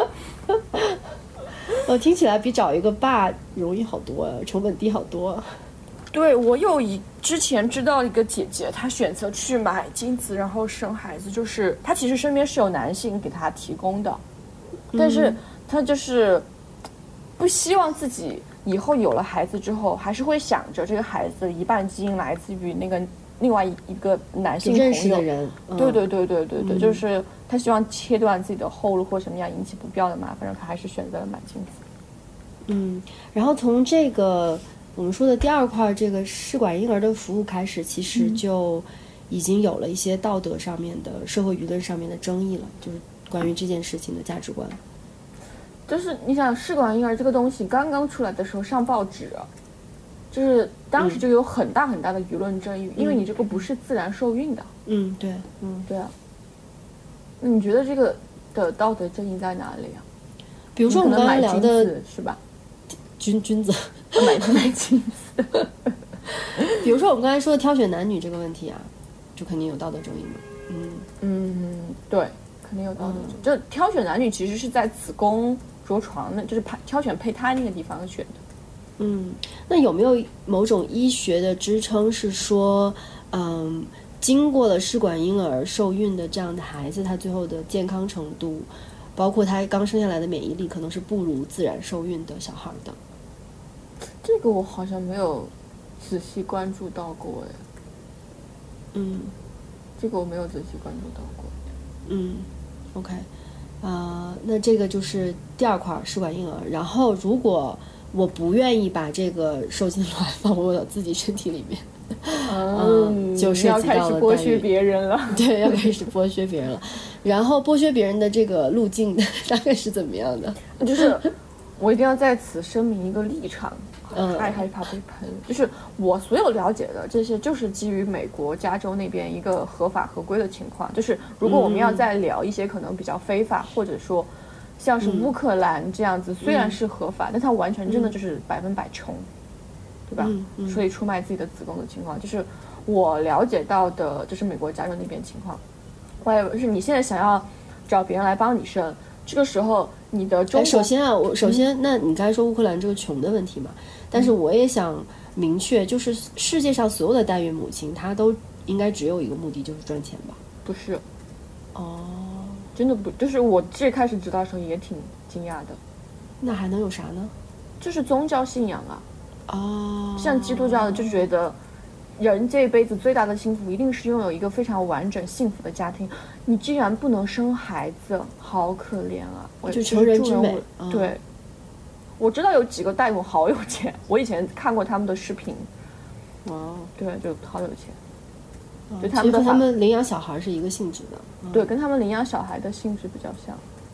呃，听起来比找一个爸容易好多，成本低好多。 对，我有一之前知道一个姐姐，她选择去买精子，然后生孩子，就是她其实身边是有男性给她提供的，但是她就是不希望自己以后有了孩子之后，还是会想着这个孩子一半基因来自于那个另外一个男性朋友认识的人。 嗯、对对对对对对，嗯、就是她希望切断自己的后路或什么样引起不必要的麻烦，然后她还是选择了买精子。 嗯，然后从这个我们说的第二块这个试管婴儿的服务开始，其实就已经有了一些道德上面的、社会舆论上面的争议了，就是关于这件事情的价值观。 就是你想试管婴儿这个东西刚刚出来的时候上报纸，就是当时就有很大很大的舆论争议，嗯、因为你这个不是自然受孕的。 嗯，对， 嗯，对啊。那你觉得这个的道德争议在哪里啊？ 比如说我们刚才聊的是吧？ 君君子买买精子。 比如说我们刚才说的挑选男女这个问题啊，就肯定有道德争议嘛。 嗯嗯，对，肯定有道德争议。嗯、就挑选男女其实是在子宫着床的，就是挑选胚胎那个地方选的。 嗯，那有没有某种医学的支撑是说，嗯，经过了试管婴儿受孕的这样的孩子，他最后的健康程度，包括他刚生下来的免疫力，可能是不如自然受孕的小孩的？ 这个我好像没有仔细关注到过哎。 嗯， 这个我没有仔细关注到过。 嗯 ，OK， 呃，那这个就是第二块试管婴儿。然后，如果我不愿意把这个受精卵放入到自己身体里面， 嗯， 就涉及到了要开始剥削别人了。 对，要开始剥削别人了。然后剥削别人的这个路径大概是怎么样的？ 就是我一定要在此声明一个立场。 嗯， 害害怕被喷。就是我所有了解的这些，就是基于美国加州那边一个合法合规的情况。就是如果我们要再聊一些可能比较非法，嗯、或者说像是乌克兰这样子，嗯、虽然是合法，嗯、但它完全真的就是百分百穷，嗯、对吧？嗯嗯、所以出卖自己的子宫的情况，就是我了解到的，就是美国加州那边情况。whatever，就是你现在想要找别人来帮你生，这个时候你的中国， 首先啊，我首先，嗯、那你刚才说乌克兰这个穷的问题嘛？但是我也想明确，就是世界上所有的代孕母亲，她都应该只有一个目的，就是赚钱吧？ 不是， 哦， 真的不，就是我最开始知道的时候也挺惊讶的。 那还能有啥呢？ 就是宗教信仰啊。 哦， 像基督教的就觉得，人这一辈子最大的幸福一定是拥有一个非常完整幸福的家庭。你既然不能生孩子，好可怜啊！我就成人之美。 嗯、对。我知道有几个代母好有钱，我以前看过他们的视频。 哦， 对，就好有钱。 就他们的他们领养小孩是一个性质的。 嗯、对，跟他们领养小孩的性质比较像。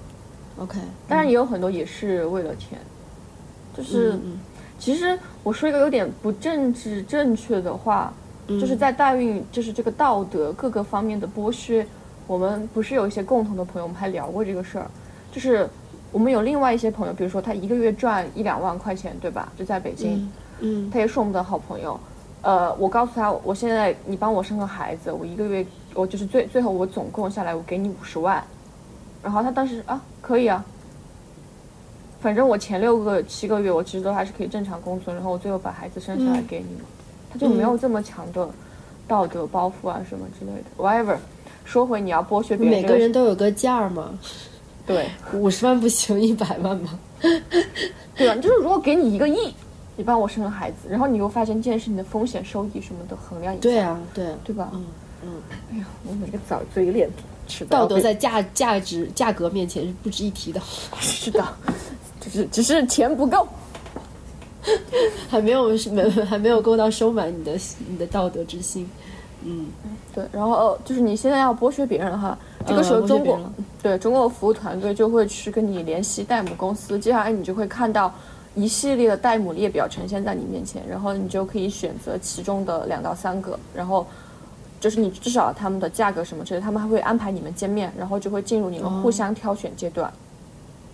OK， 当然也有很多也是为了钱，就是、嗯、其实我说一个有点不政治正确的话，嗯、就是在代孕，就是这个道德各个方面的剥削，我们不是有一些共同的朋友，我们还聊过这个事儿，就是我们有另外一些朋友，比如说他一个月赚一两万块钱，对吧？就在北京， 嗯，嗯他也是我们的好朋友。呃，我告诉他，我现在你帮我生个孩子，我一个月我就是最最后我总共下来我给你五十万，然后他当时啊可以啊，反正我前六个七个月我其实都还是可以正常工作，然后我最后把孩子生下来给你嘛，嗯、他就没有这么强的道德包袱啊什么之类的。whatever， 说回你要剥削别人、这个， 每个人都有个价嘛。 对， 五十万不行，一百万吗？ 对啊，就是如果给你一个亿，你帮我生个孩子，然后你又发现这件事你的风险收益什么的衡量一下， 对啊，对啊， 对吧？ 嗯嗯。 哎呀，我每个早嘴脸吃道德在价价值价格面前是不值一提的。 是的，就是只是钱不够， 还没有没还没有够到收买你的你的道德之心。嗯， 对，然后哦，就是你现在要剥削别人哈，这个时候中国、嗯、对中国服务团队就会去跟你联系代母公司，接下来你就会看到一系列的代母列表呈现在你面前，然后你就可以选择其中的两到三个，然后就是你至少他们的价格什么之类的，他们还会安排你们见面，然后就会进入你们互相挑选阶段。哦、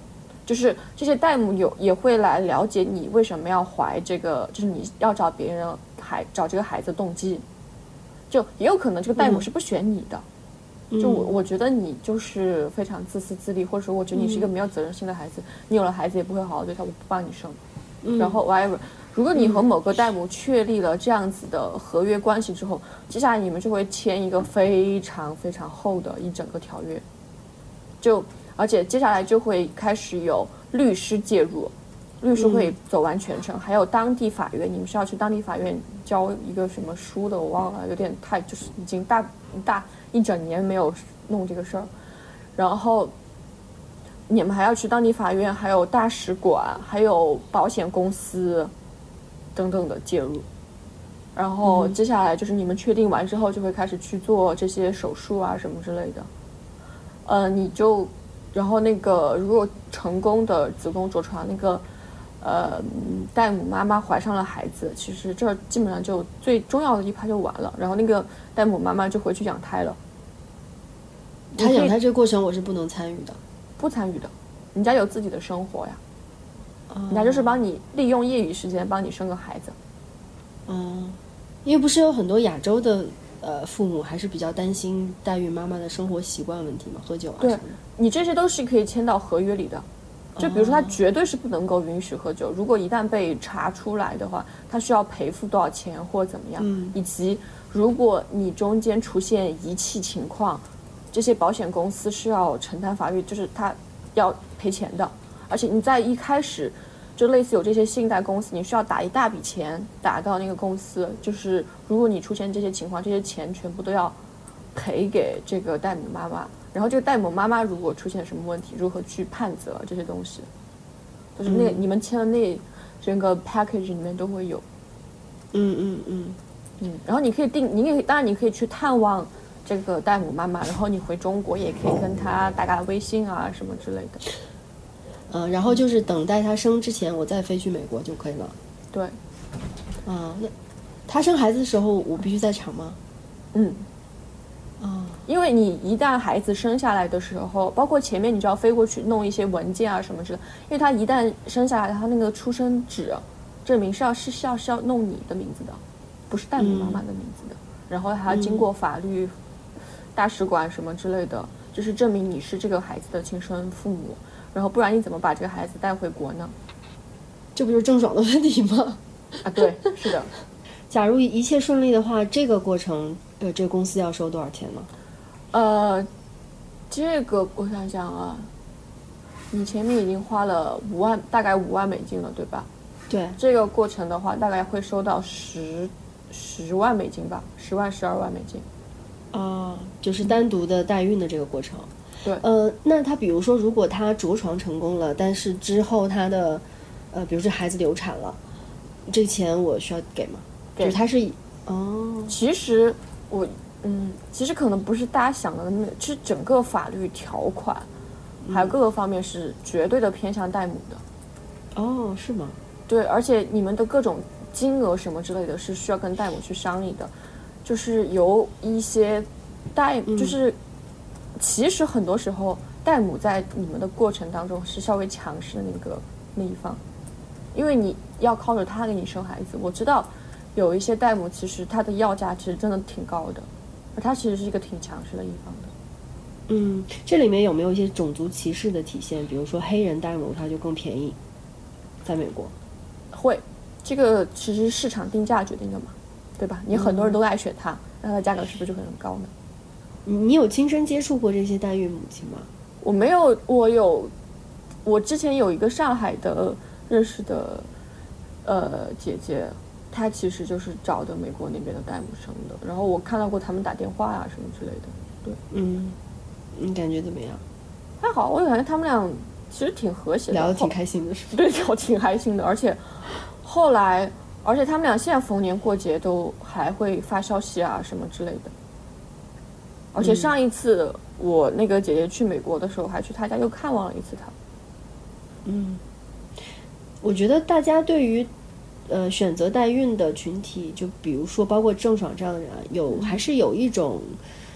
就是这些代母有也会来了解你为什么要怀这个，就是你要找别人孩找这个孩子动机，就也有可能这个代母是不选你的，嗯、就我我觉得你就是非常自私自利，或者说我觉得你是一个没有责任心的孩子，嗯、你有了孩子也不会好好对他，我不帮你生，嗯、然后 whatever。如果你和某个代母确立了这样子的合约关系之后，接下来你们就会签一个非常非常厚的一整个条约，就而且接下来就会开始有律师介入，律师会走完全程，嗯、还有当地法院，你们是要去当地法院交一个什么书的，我忘了，有点太就是已经大大一整年没有弄这个事儿，然后你们还要去当地法院，还有大使馆，还有保险公司。等等的介入，然后接下来就是你们确定完之后，就会开始去做这些手术啊什么之类的。呃，你就，然后那个如果成功的子宫着床，那个呃代母妈妈怀上了孩子，其实这基本上就最重要的一趴就完了。然后那个代母妈妈就回去养胎了。 她养胎这个过程我是不能参与的， 不参与的，人家有自己的生活呀。人家就是帮你利用业余时间帮你生个孩子。 嗯，因为不是有很多亚洲的呃父母还是比较担心代孕妈妈的生活习惯问题嘛，喝酒啊什么的。 对，你这些都是可以签到合约里的。就比如说他绝对是不能够允许喝酒，哦、如果一旦被查出来的话，他需要赔付多少钱或怎么样，嗯、以及如果你中间出现遗弃情况，这些保险公司是要承担法律，就是他要赔钱的。而且你在一开始就类似有这些信贷公司，你需要打一大笔钱打到那个公司，就是如果你出现这些情况，这些钱全部都要赔给这个代母妈妈。然后这个代母妈妈如果出现什么问题，如何去判责这些东西，就是那、嗯、你们签的那整个 package 里面都会有。 嗯嗯嗯嗯。然后你可以定，你也当然你可以去探望这个代母妈妈，然后你回中国也可以跟她打打微信啊什么之类的。 嗯，然后就是等待她生之前，我再飞去美国就可以了。 对。 啊，那她生孩子的时候，我必须在场吗？ 嗯。 啊， 因为你一旦孩子生下来的时候，包括前面你就要飞过去弄一些文件啊什么之类的，因为他一旦生下来，他那个出生纸证明是要是是要是要弄你的名字的，不是代母妈妈的名字的，嗯、然后还要经过法律、嗯、大使馆什么之类的，就是证明你是这个孩子的亲生父母。然后不然你怎么把这个孩子带回国呢？ 这不就是郑爽的问题吗？ 啊，对，是的。 假如一切顺利的话，这个过程，呃，这个公司要收多少钱呢？ 呃，这个我想想啊，你前面已经花了五万，大概五万美金了，对吧？ 对。这个过程的话，大概会收到十十万美金吧，十万十二万美金。 啊，就是单独的代孕的这个过程。 对， 呃，那他比如说，如果他着床成功了，但是之后他的，呃，比如这孩子流产了，这钱我需要给吗？ 给。 就是他是，哦， 其实我，嗯，其实可能不是大家想的那么，其实整个法律条款，还有各个方面是绝对的偏向代母的。 哦，是吗？ 对，而且你们的各种金额什么之类的，是需要跟代母去商议的，就是由一些代， 嗯、 就是。其实很多时候，代母在你们的过程当中是稍微强势的那个那一方，因为你要靠着他给你生孩子。我知道有一些代母其实他的要价其实真的挺高的，而他其实是一个挺强势的一方的。 嗯，这里面有没有一些种族歧视的体现？比如说黑人代母他就更便宜，在美国会，这个其实市场定价决定的嘛，对吧？你很多人都爱选他，那它的价格是不是就会很高呢？ 你有亲身接触过这些代孕母亲吗？ 我没有，我有，我之前有一个上海的认识的，呃，姐姐，她其实就是找的美国那边的代母生的，然后我看到过他们打电话啊什么之类的。对， 嗯，你感觉怎么样？ 还好，我感觉他们俩其实挺和谐的， 聊得挺开心的，是吧？ 对，聊挺开心的，而且后来，而且他们俩现在逢年过节都还会发消息啊什么之类的。而且上一次我那个姐姐去美国的时候，还去她家又看望了一次她。 嗯，我觉得大家对于呃选择代孕的群体，就比如说包括郑爽这样的人，有还是有一种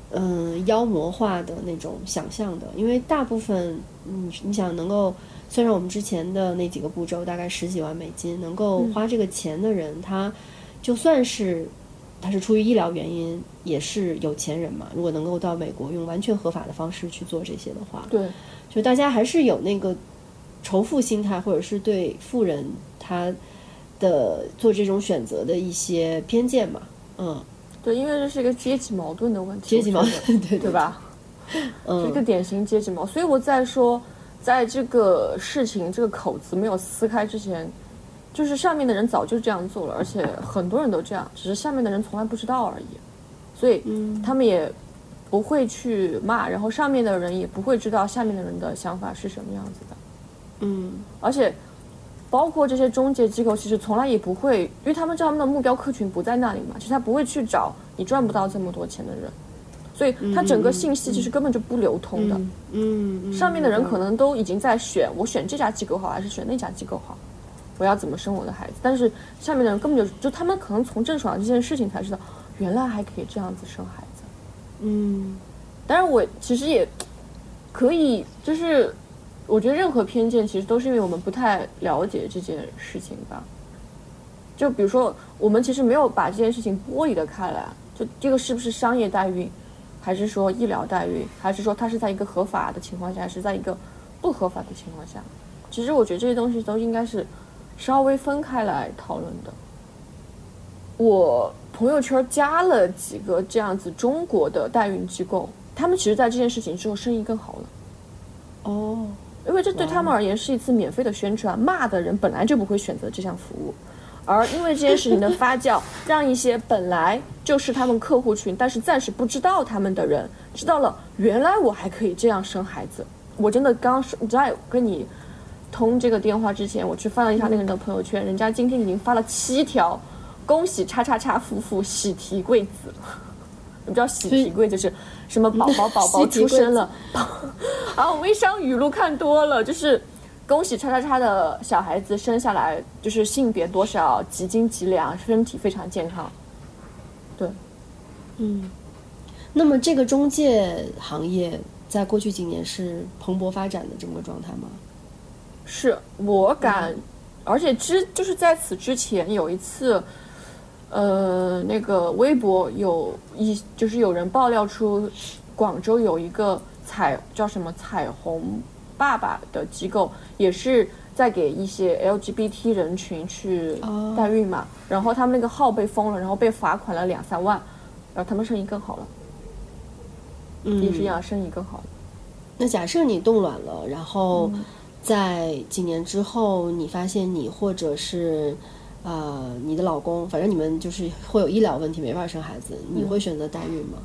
嗯妖魔化的那种想象的，因为大部分你你想能够，虽然我们之前的那几个步骤大概十几万美金，能够花这个钱的人，嗯、他就算是他是出于医疗原因，也是有钱人嘛。如果能够到美国用完全合法的方式去做这些的话， 对， 就大家还是有那个仇富心态，或者是对富人他的做这种选择的一些偏见嘛。嗯， 对，因为这是一个阶级矛盾的问题， 阶级矛盾，对对吧？ 嗯， 是一个典型阶级矛盾。所以我在说，在这个事情这个口子没有撕开之前，就是上面的人早就这样做了，而且很多人都这样，只是下面的人从来不知道而已。所以他们也不会去骂，然后上面的人也不会知道下面的人的想法是什么样子的。 嗯， 而且包括这些中介机构，其实从来也不会，因为他们知道他们的目标客群不在那里嘛，其实他不会去找你赚不到这么多钱的人，所以他整个信息其实根本就不流通的。 嗯 嗯, 嗯， 上面的人可能都已经在选，我选这家机构好还是选那家机构好，我要怎么生我的孩子，但是下面的人根本就就他们可能从郑爽这件事情才知道，原来还可以这样子生孩子。 嗯， 当然我其实也可以，就是我觉得任何偏见其实都是因为我们不太了解这件事情吧。就比如说我们其实没有把这件事情剥离的开来，就这个是不是商业代孕，还是说医疗代孕，还是说它是在一个合法的情况下，还是在一个不合法的情况下，其实我觉得这些东西都应该是稍微分开来讨论的。我朋友圈加了几个这样子中国的代孕机构，他们其实在这件事情之后生意更好了。 哦， 因为这对他们而言是一次免费的宣传，骂的人本来就不会选择这项服务，而因为这件事情的发酵，让一些本来就是他们客户群但是暂时不知道他们的人知道了，原来我还可以这样生孩子。我真的刚你知道跟你通这个电话之前，我去翻了一下那个人的朋友圈，人家今天已经发了七条恭喜叉叉叉夫妇喜提贵子。你知道喜提贵就是什么宝宝宝宝出生了啊，微商语录看多了，就是恭喜叉叉叉的小孩子生下来就是性别多少几斤几两，身体非常健康。对， 嗯，那么这个中介行业在过去几年是蓬勃发展的这么个状态吗？ 是，我敢、嗯、而且之就是在此之前有一次呃，那个微博有一就是有人爆料出广州有一个彩叫什么彩虹爸爸的机构，也是在给一些 L G B T 人群去代孕嘛、哦、然后他们那个号被封了，然后被罚款了两三万，然后他们生意更好了。嗯，也是一样，生意更好了。 那假设你冻卵了，然后在几年之后你发现你或者是呃，你的老公，反正你们就是会有医疗问题，没法生孩子，你会选择代孕吗？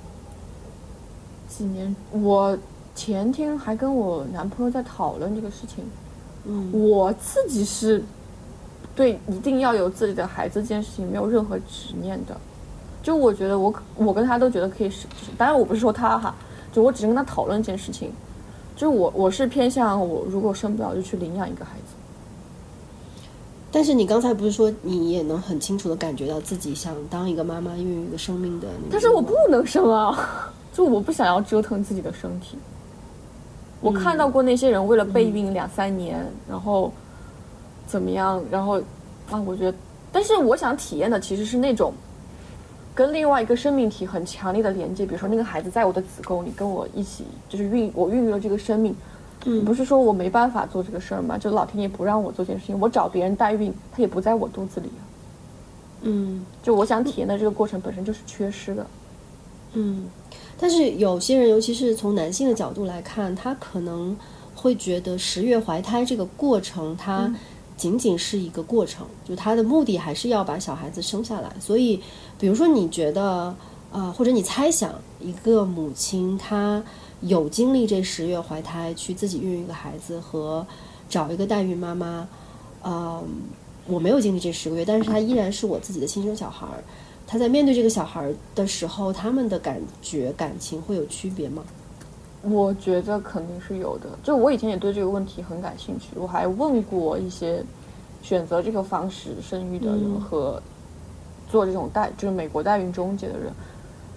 几年，我前天还跟我男朋友在讨论这个事情。嗯，我自己是对一定要有自己的孩子这件事情没有任何执念的。就我觉得我我跟他都觉得可以是，当然我不是说他哈，就我只是跟他讨论这件事情。就我我是偏向我如果生不了就去领养一个孩子。 但是你刚才不是说你也能很清楚的感觉到自己想当一个妈妈，孕育一个生命的那个？ 但是我不能生啊，就我不想要折腾自己的身体。我看到过那些人为了备孕两三年、嗯、然后怎么样，然后啊，我觉得，但是我想体验的其实是那种跟另外一个生命体很强烈的连接，比如说那个孩子在我的子宫里跟我一起，就是孕我孕育了这个生命。嗯，不是说我没办法做这个事儿吗？就老天爷不让我做这件事情，我找别人代孕，他也不在我肚子里啊。 嗯， 就我想体验的这个过程本身就是缺失的。 嗯，但是有些人，尤其是从男性的角度来看，他可能会觉得十月怀胎这个过程，它仅仅是一个过程，就他的目的还是要把小孩子生下来。所以，比如说你觉得，呃，或者你猜想一个母亲她有经历这十月怀胎去自己孕育一个孩子和找一个代孕妈妈，呃，我没有经历这十个月，但是她依然是我自己的亲生小孩。她在面对这个小孩的时候，他们的感觉感情会有区别吗？ 我觉得肯定是有的。就我以前也对这个问题很感兴趣，我还问过一些选择这个方式生育的人和做这种代就是美国代孕中介的人。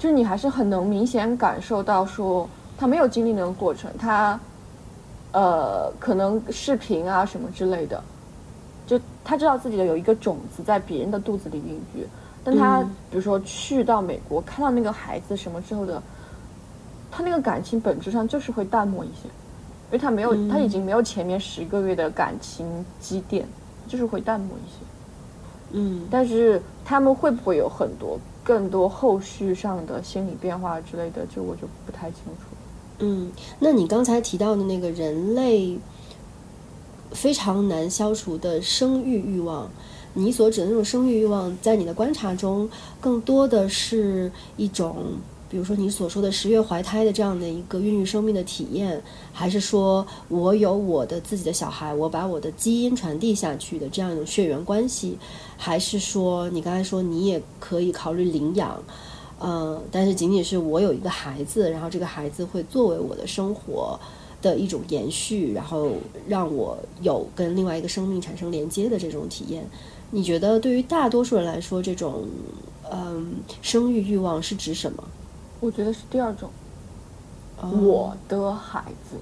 就是你还是很能明显感受到说他没有经历那个过程，他呃可能视频啊什么之类的，就他知道自己的有一个种子在别人的肚子里孕育，但他、嗯、比如说去到美国看到那个孩子什么之后的，他那个感情本质上就是会淡漠一些，因为他没有、嗯、他已经没有前面十个月的感情积淀，就是会淡漠一些。 嗯， 但是他们会不会有很多更多后续上的心理变化之类的，就我就不太清楚。 嗯，那你刚才提到的那个人类非常难消除的生育欲望，你所指的那种生育欲望，在你的观察中，更多的是一种，比如说你所说的十月怀胎的这样的一个孕育生命的体验，还是说我有我的自己的小孩，我把我的基因传递下去的这样一种血缘关系，还是说你刚才说你也可以考虑领养，呃，但是仅仅是我有一个孩子，然后这个孩子会作为我的生活的一种延续，然后让我有跟另外一个生命产生连接的这种体验。你觉得对于大多数人来说，这种嗯生育欲望是指什么？ 我觉得是第二种，哦、我的孩子，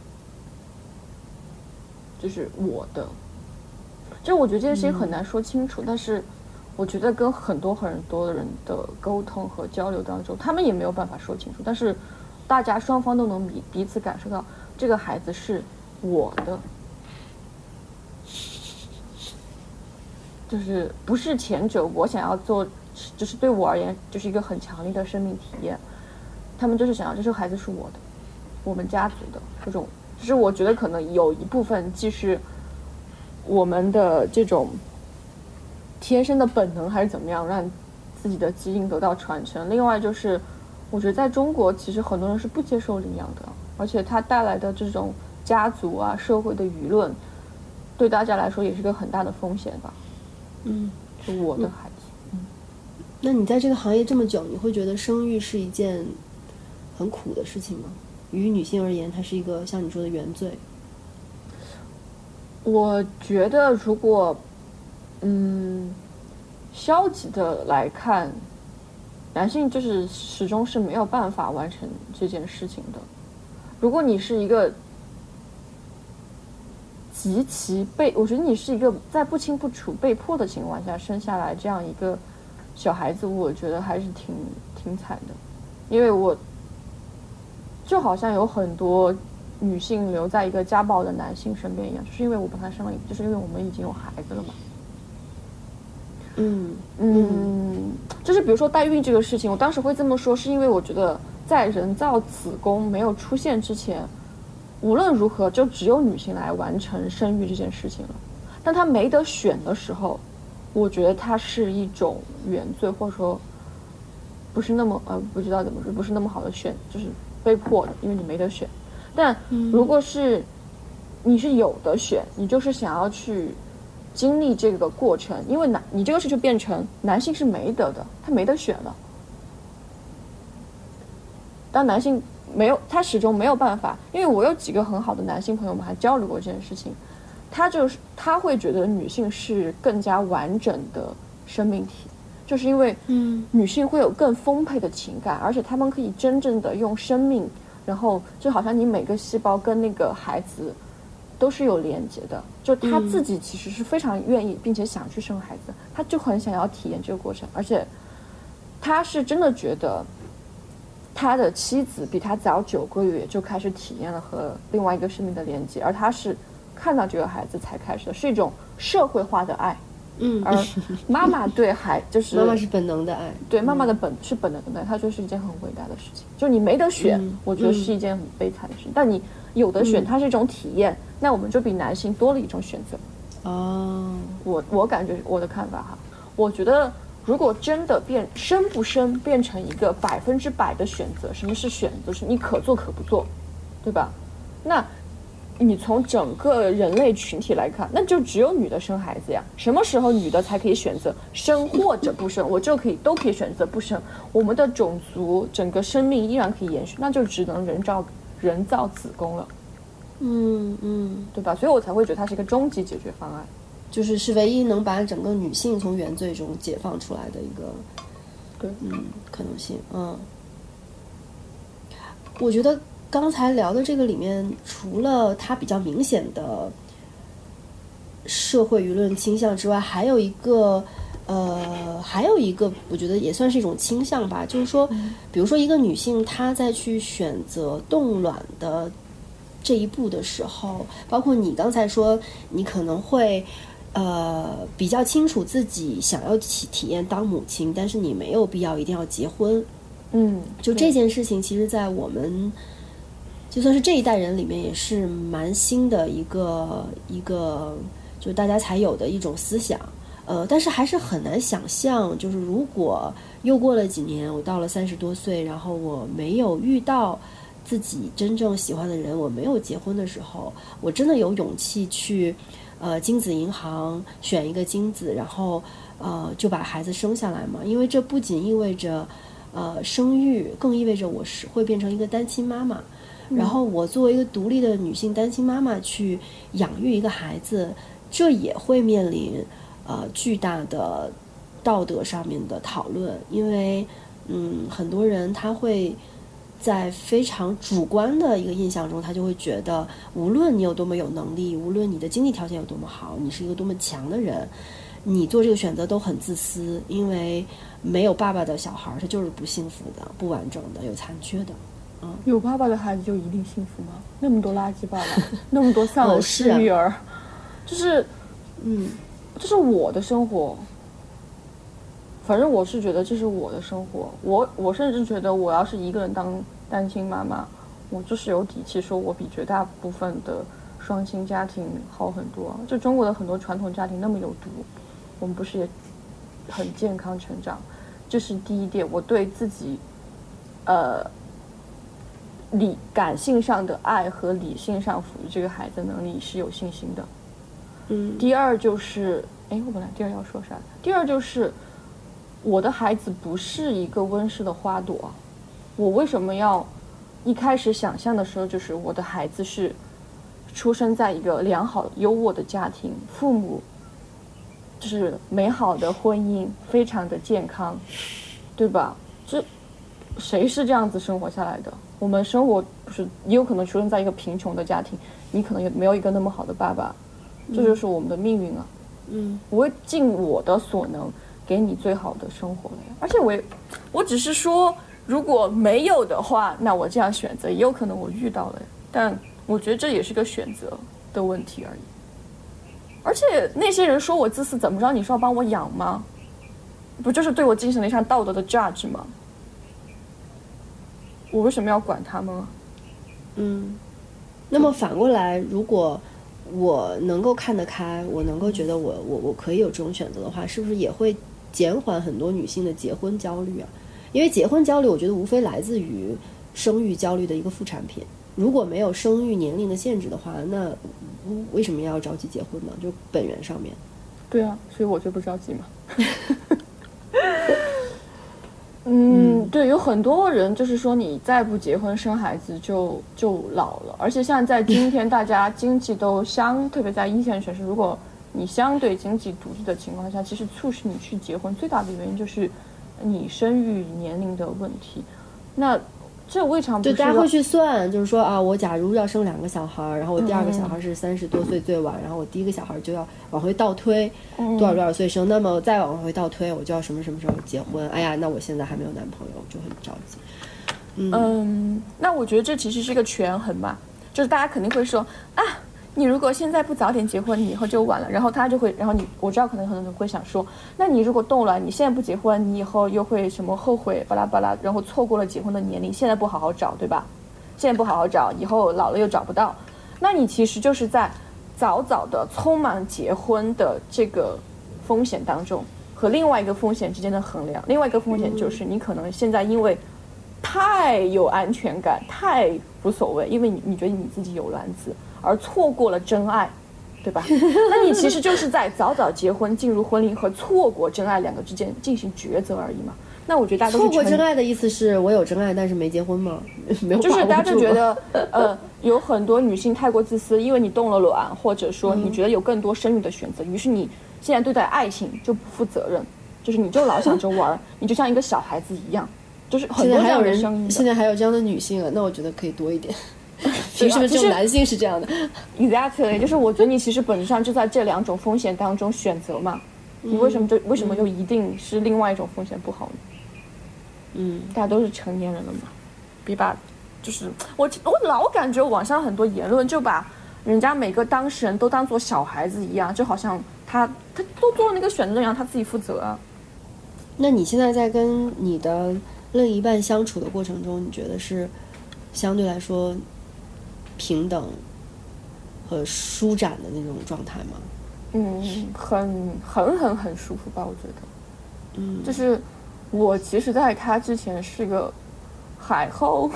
就是我的，就我觉得这件事情很难说清楚，嗯、但是我觉得跟很多很多的人的沟通和交流当中，他们也没有办法说清楚，但是大家双方都能彼彼此感受到这个孩子是我的，就是不是前者我想要做，就是对我而言就是一个很强烈的生命体验。他们就是想要，这个孩子是我的，我们家族的这种，就是我觉得可能有一部分既是我们的这种天生的本能，还是怎么样，让自己的基因得到传承。另外就是，我觉得在中国，其实很多人是不接受领养的，而且它带来的这种家族啊、社会的舆论，对大家来说也是个很大的风险吧。 嗯， 就我的孩子。 嗯，那你在这个行业这么久，你会觉得生育是一件很苦的事情吗？于女性而言，它是一个像你说的原罪。 我觉得如果嗯消极的来看，男性就是始终是没有办法完成这件事情的。如果你是一个极其被，我觉得你是一个在不清不楚被迫的情况下生下来这样一个小孩子，我觉得还是挺挺惨的。因为我就好像有很多女性留在一个家暴的男性身边一样，就是因为我帮他生了，就是因为我们已经有孩子了嘛。 嗯嗯，就是比如说代孕这个事情，我当时会这么说，是因为我觉得在人造子宫没有出现之前，无论如何就只有女性来完成生育这件事情了。但她没得选的时候，我觉得它是一种原罪，或者说不是那么呃不知道怎么说，不是那么好的选，就是被迫的，因为你没得选。但如果是你是有的选，你就是想要去经历这个过程，因为男你这个事就变成男性是没得的，他没得选了。但男性没有，他始终没有办法。因为我有几个很好的男性朋友，我们还交流过这件事情。他就是他会觉得女性是更加完整的生命体，就是因为嗯， 女性会有更丰沛的情感，而且他们可以真正的用生命，然后就好像你每个细胞跟那个孩子都是有连接的，就他自己其实是非常愿意并且想去生孩子，他就很想要体验这个过程，而且他是真的觉得他的妻子比他早九个月就开始体验了和另外一个生命的连接，而他是看到这个孩子才开始的，是一种社会化的爱。 嗯， 而妈妈对孩就是妈妈是本能的爱， 对妈妈的本、嗯、是本能的爱，她觉得是一件很伟大的事情。就是你没得选、嗯，我觉得是一件很悲惨的事情。嗯、但你有得选，它是一种体验、嗯，那我们就比男性多了一种选择。 哦， 我我感觉我的看法哈，我觉得如果真的变生不生变成一个百分之百的选择，什么是选择？是你可做可不做，对吧？那你从整个人类群体来看，那就只有女的生孩子呀。什么时候女的才可以选择生或者不生？我就可以都可以选择不生，我们的种族整个生命依然可以延续，那就只能人造人造子宫了。 嗯嗯， 对吧？所以我才会觉得它是一个终极解决方案， 就是是唯一能把整个女性从原罪中解放出来的一个， 对， 嗯，可能性。嗯， 我觉得刚才聊的这个里面，除了它比较明显的社会舆论倾向之外，还有一个呃，还有一个我觉得也算是一种倾向吧，就是说，比如说一个女性她在去选择冻卵的这一步的时候，包括你刚才说你可能会呃比较清楚自己想要体体验当母亲，但是你没有必要一定要结婚。 嗯， 就这件事情其实在我们就算是这一代人里面也是蛮新的一个一个就大家才有的一种思想。呃，但是还是很难想象，就是如果又过了几年，我到了三十多岁，然后我没有遇到自己真正喜欢的人，我没有结婚的时候，我真的有勇气去呃精子银行选一个精子，然后呃就把孩子生下来嘛？因为这不仅意味着呃生育，更意味着我是会变成一个单亲妈妈。然后我作为一个独立的女性单亲妈妈去养育一个孩子，这也会面临呃，巨大的道德上面的讨论，因为嗯，很多人他会在非常主观的一个印象中，他就会觉得，无论你有多么有能力，无论你的经济条件有多么好，你是一个多么强的人，你做这个选择都很自私，因为没有爸爸的小孩，他就是不幸福的、不完整的、有残缺的。嗯， 有爸爸的孩子就一定幸福吗？那么多垃圾爸爸，那么多丧偶式育儿，哦啊、就是嗯。这是我的生活，反正我是觉得这是我的生活。我我甚至觉得，我要是一个人当单亲妈妈，我就是有底气说，我比绝大部分的双亲家庭好很多。就中国的很多传统家庭那么有毒，我们不是也很健康成长？这是第一点，我对自己，呃，理感性上的爱和理性上抚育这个孩子的能力是有信心的。 嗯， 第二就是，哎，我本来第二要说啥？第二就是，我的孩子不是一个温室的花朵，我为什么要一开始想象的时候，就是我的孩子是出生在一个良好优渥的家庭，父母就是美好的婚姻，非常的健康，对吧？这谁是这样子生活下来的？我们生活不是也有可能出生在一个贫穷的家庭，你可能也没有一个那么好的爸爸。这就是我们的命运啊！嗯，我会尽我的所能给你最好的生活的呀。而且我也，我只是说，如果没有的话，那我这样选择也有可能我遇到了呀。但我觉得这也是个选择的问题而已。而且那些人说我自私，怎么着？你是要帮我养吗？不就是对我进行了一项道德的 judge 吗？我为什么要管他们啊？ 嗯，那么反过来，如果我能够看得开，我能够觉得我我我可以有这种选择的话，是不是也会减缓很多女性的结婚焦虑啊？因为结婚焦虑，我觉得无非来自于生育焦虑的一个副产品。如果没有生育年龄的限制的话，那为什么要着急结婚呢？就本源上面。 对啊，所以我就不着急嘛。嗯，对，有很多人就是说，你再不结婚生孩子就就老了。而且像在今天，大家经济都相，特别在一线城市，如果你相对经济独立的情况下，其实促使你去结婚最大的原因就是你生育年龄的问题。那这未尝不是对，大家会去算，就是说啊，我假如要生两个小孩，然后我第二个小孩是三十多岁最晚，嗯、然后我第一个小孩就要往回倒推，嗯、多少多少岁生，那么再往回倒推，我就要什么什么时候结婚？哎呀，那我现在还没有男朋友，就很着急。 嗯, 嗯，那我觉得这其实是一个权衡嘛，就是大家肯定会说啊，你如果现在不早点结婚，你以后就晚了。然后他就会，然后你我知道可能很多人会想说，那你如果冻卵，你现在不结婚，你以后又会什么后悔巴拉巴拉，然后错过了结婚的年龄，现在不好好找，对吧？现在不好好找，以后老了又找不到。那你其实就是在早早的匆忙结婚的这个风险当中，和另外一个风险之间的衡量。另外一个风险就是你可能现在因为太有安全感，太无所谓，因为你你觉得你自己有卵子，而错过了真爱，对吧？那你其实就是在早早结婚进入婚姻和错过真爱两个之间进行抉择而已嘛。那我觉得大家都是错过真爱的意思是我有真爱但是没结婚吗？没有， 就是大家就觉得呃有很多女性太过自私，因为你冻了卵，或者说你觉得有更多生育的选择，于是你现在对待爱情就不负责任，就是你就老想着玩，你就像一个小孩子一样。 就是很多这样的声音的。 现在还有这样的女性啊，那我觉得可以多一点。凭什么只有男性是这样的 ？Exactly， 就是我觉得你其实本质上就在这两种风险当中选择嘛，你为什么就为什么又一定是另外一种风险不好呢？ 嗯， 大家都是成年人了嘛，别把就是我我老感觉网上很多言论就把人家每个当事人都当做小孩子一样，就好像他他都做了那个选择一样，他自己负责啊。 那你现在在跟你的另一半相处的过程中，你觉得是相对来说平等和舒展的那种状态吗？ 嗯，很很很很舒服吧，我觉得。 嗯， 就是我其实在他之前是个海后，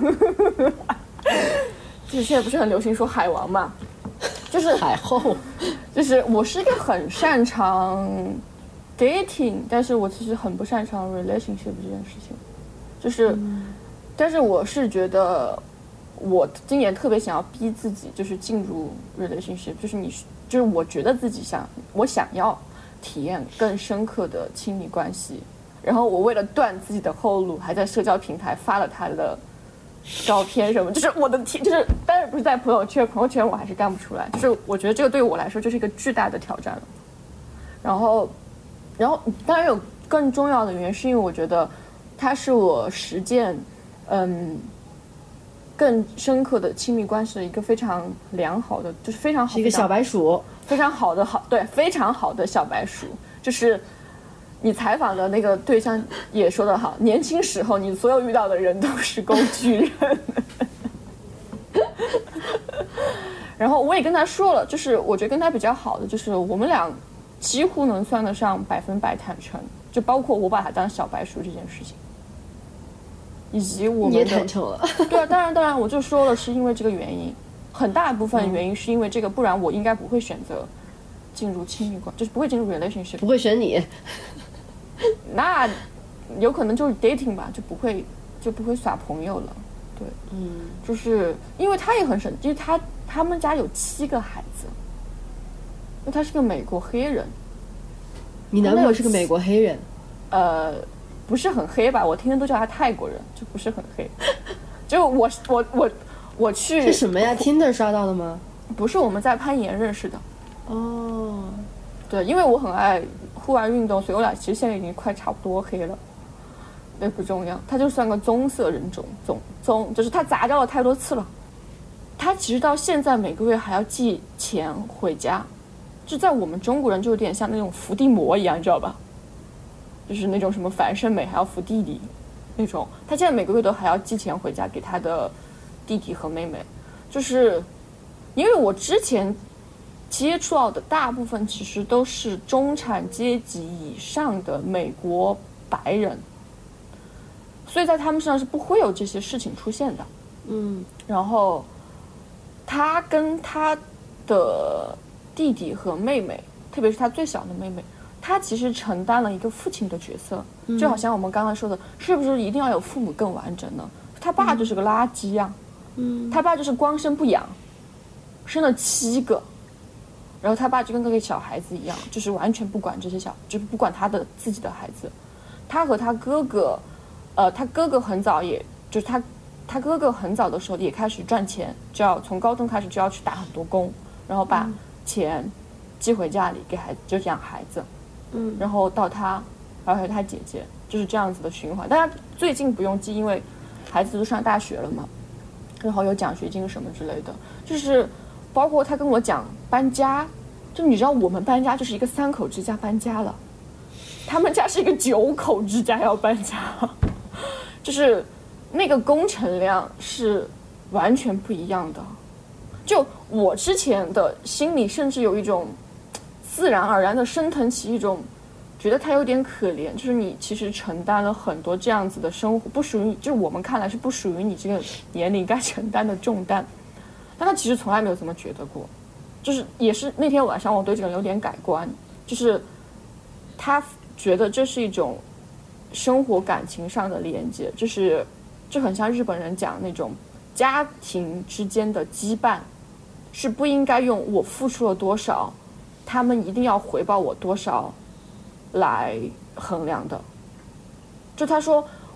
就是现在不是很流行说海王嘛，就是海后， 就是我是一个很擅长 dating， 但是我其实很不擅长 relationship 这件事情，就是，嗯、但是我是觉得。我今年特别想要逼自己，就是进入 relationship， 就是你，就是我觉得自己想，我想要体验更深刻的亲密关系。然后我为了断自己的后路，还在社交平台发了他的照片什么，就是我的天，就是当然不是在朋友圈，朋友圈我还是干不出来。就是我觉得这个对我来说就是一个巨大的挑战了。然后，然后当然有更重要的原因，是因为我觉得它是我实践，嗯。更深刻的亲密关系的一个非常良好的，就是非常好的是一个小白鼠， 非常好的好对，非常好的小白鼠。就是你采访的那个对象也说得好，年轻时候你所有遇到的人都是工具人。然后我也跟他说了，就是我觉得跟他比较好的，就是我们俩几乎能算得上百分百坦诚，就包括我把他当小白鼠这件事情。以及我们你也坦诚了， 对啊，当然当然，我就说了，是因为这个原因，很大一部分原因是因为这个，不然我应该不会选择进入亲密关，就是不会进入 relationship， 不会选你， 那有可能就是 dating 吧，就不会就不会耍朋友了，对， 嗯， 就是因为他也很神，因为他他们家有七个孩子，因为他是个美国黑人， 你男朋友是个美国黑人， 呃。不是很黑吧，我天天都叫他泰国人，就不是很黑。就我我我我去是什么呀 ？Tinder 刷到的吗？ 不是，我们在攀岩认识的。 哦， 对，因为我很爱户外运动，所以我俩其实现在已经快差不多黑了。那不重要，他就算个棕色人种，棕棕就是他杂交了太多次了。他其实到现在每个月还要寄钱回家，就在我们中国人就有点像那种伏地魔一样，你知道吧？就是那种什么樊胜美还要扶弟弟那种，他现在每个月都还要寄钱回家给他的弟弟和妹妹。就是因为我之前接触到的大部分其实都是中产阶级以上的美国白人，所以在他们身上是不会有这些事情出现的。 嗯， 然后他跟他的弟弟和妹妹，特别是他最小的妹妹，他其实承担了一个父亲的角色，就好像我们刚才说的，是不是一定要有父母更完整呢？他爸就是个垃圾呀、啊，嗯，他爸就是光生不养，生了七个，然后他爸就跟个小孩子一样，就是完全不管这些小，就是不管他的自己的孩子。他和他哥哥，呃，他哥哥很早也，就是他，他哥哥很早的时候也开始赚钱，就要从高中开始就要去打很多工，然后把钱寄回家里给孩子，就是养孩子。嗯，然后到他，然后还有他姐姐，就是这样子的循环。但他最近不用寄，因为孩子都上大学了嘛，然后有奖学金什么之类的。就是包括他跟我讲搬家，就你知道我们搬家就是一个三口之家搬家了，他们家是一个九口之家要搬家，就是那个工程量是完全不一样的。就我之前的心里甚至有一种自然而然的升腾起一种觉得他有点可怜，就是你其实承担了很多这样子的生活，不属于，就是我们看来是不属于你这个年龄该承担的重担，但他其实从来没有这么觉得过。就是也是那天晚上我对这个人有点改观，就是他觉得这是一种生活感情上的连接，就是就很像日本人讲那种家庭之间的羁绊是不应该用我付出了多少他们一定要回报我多少来衡量的。就他说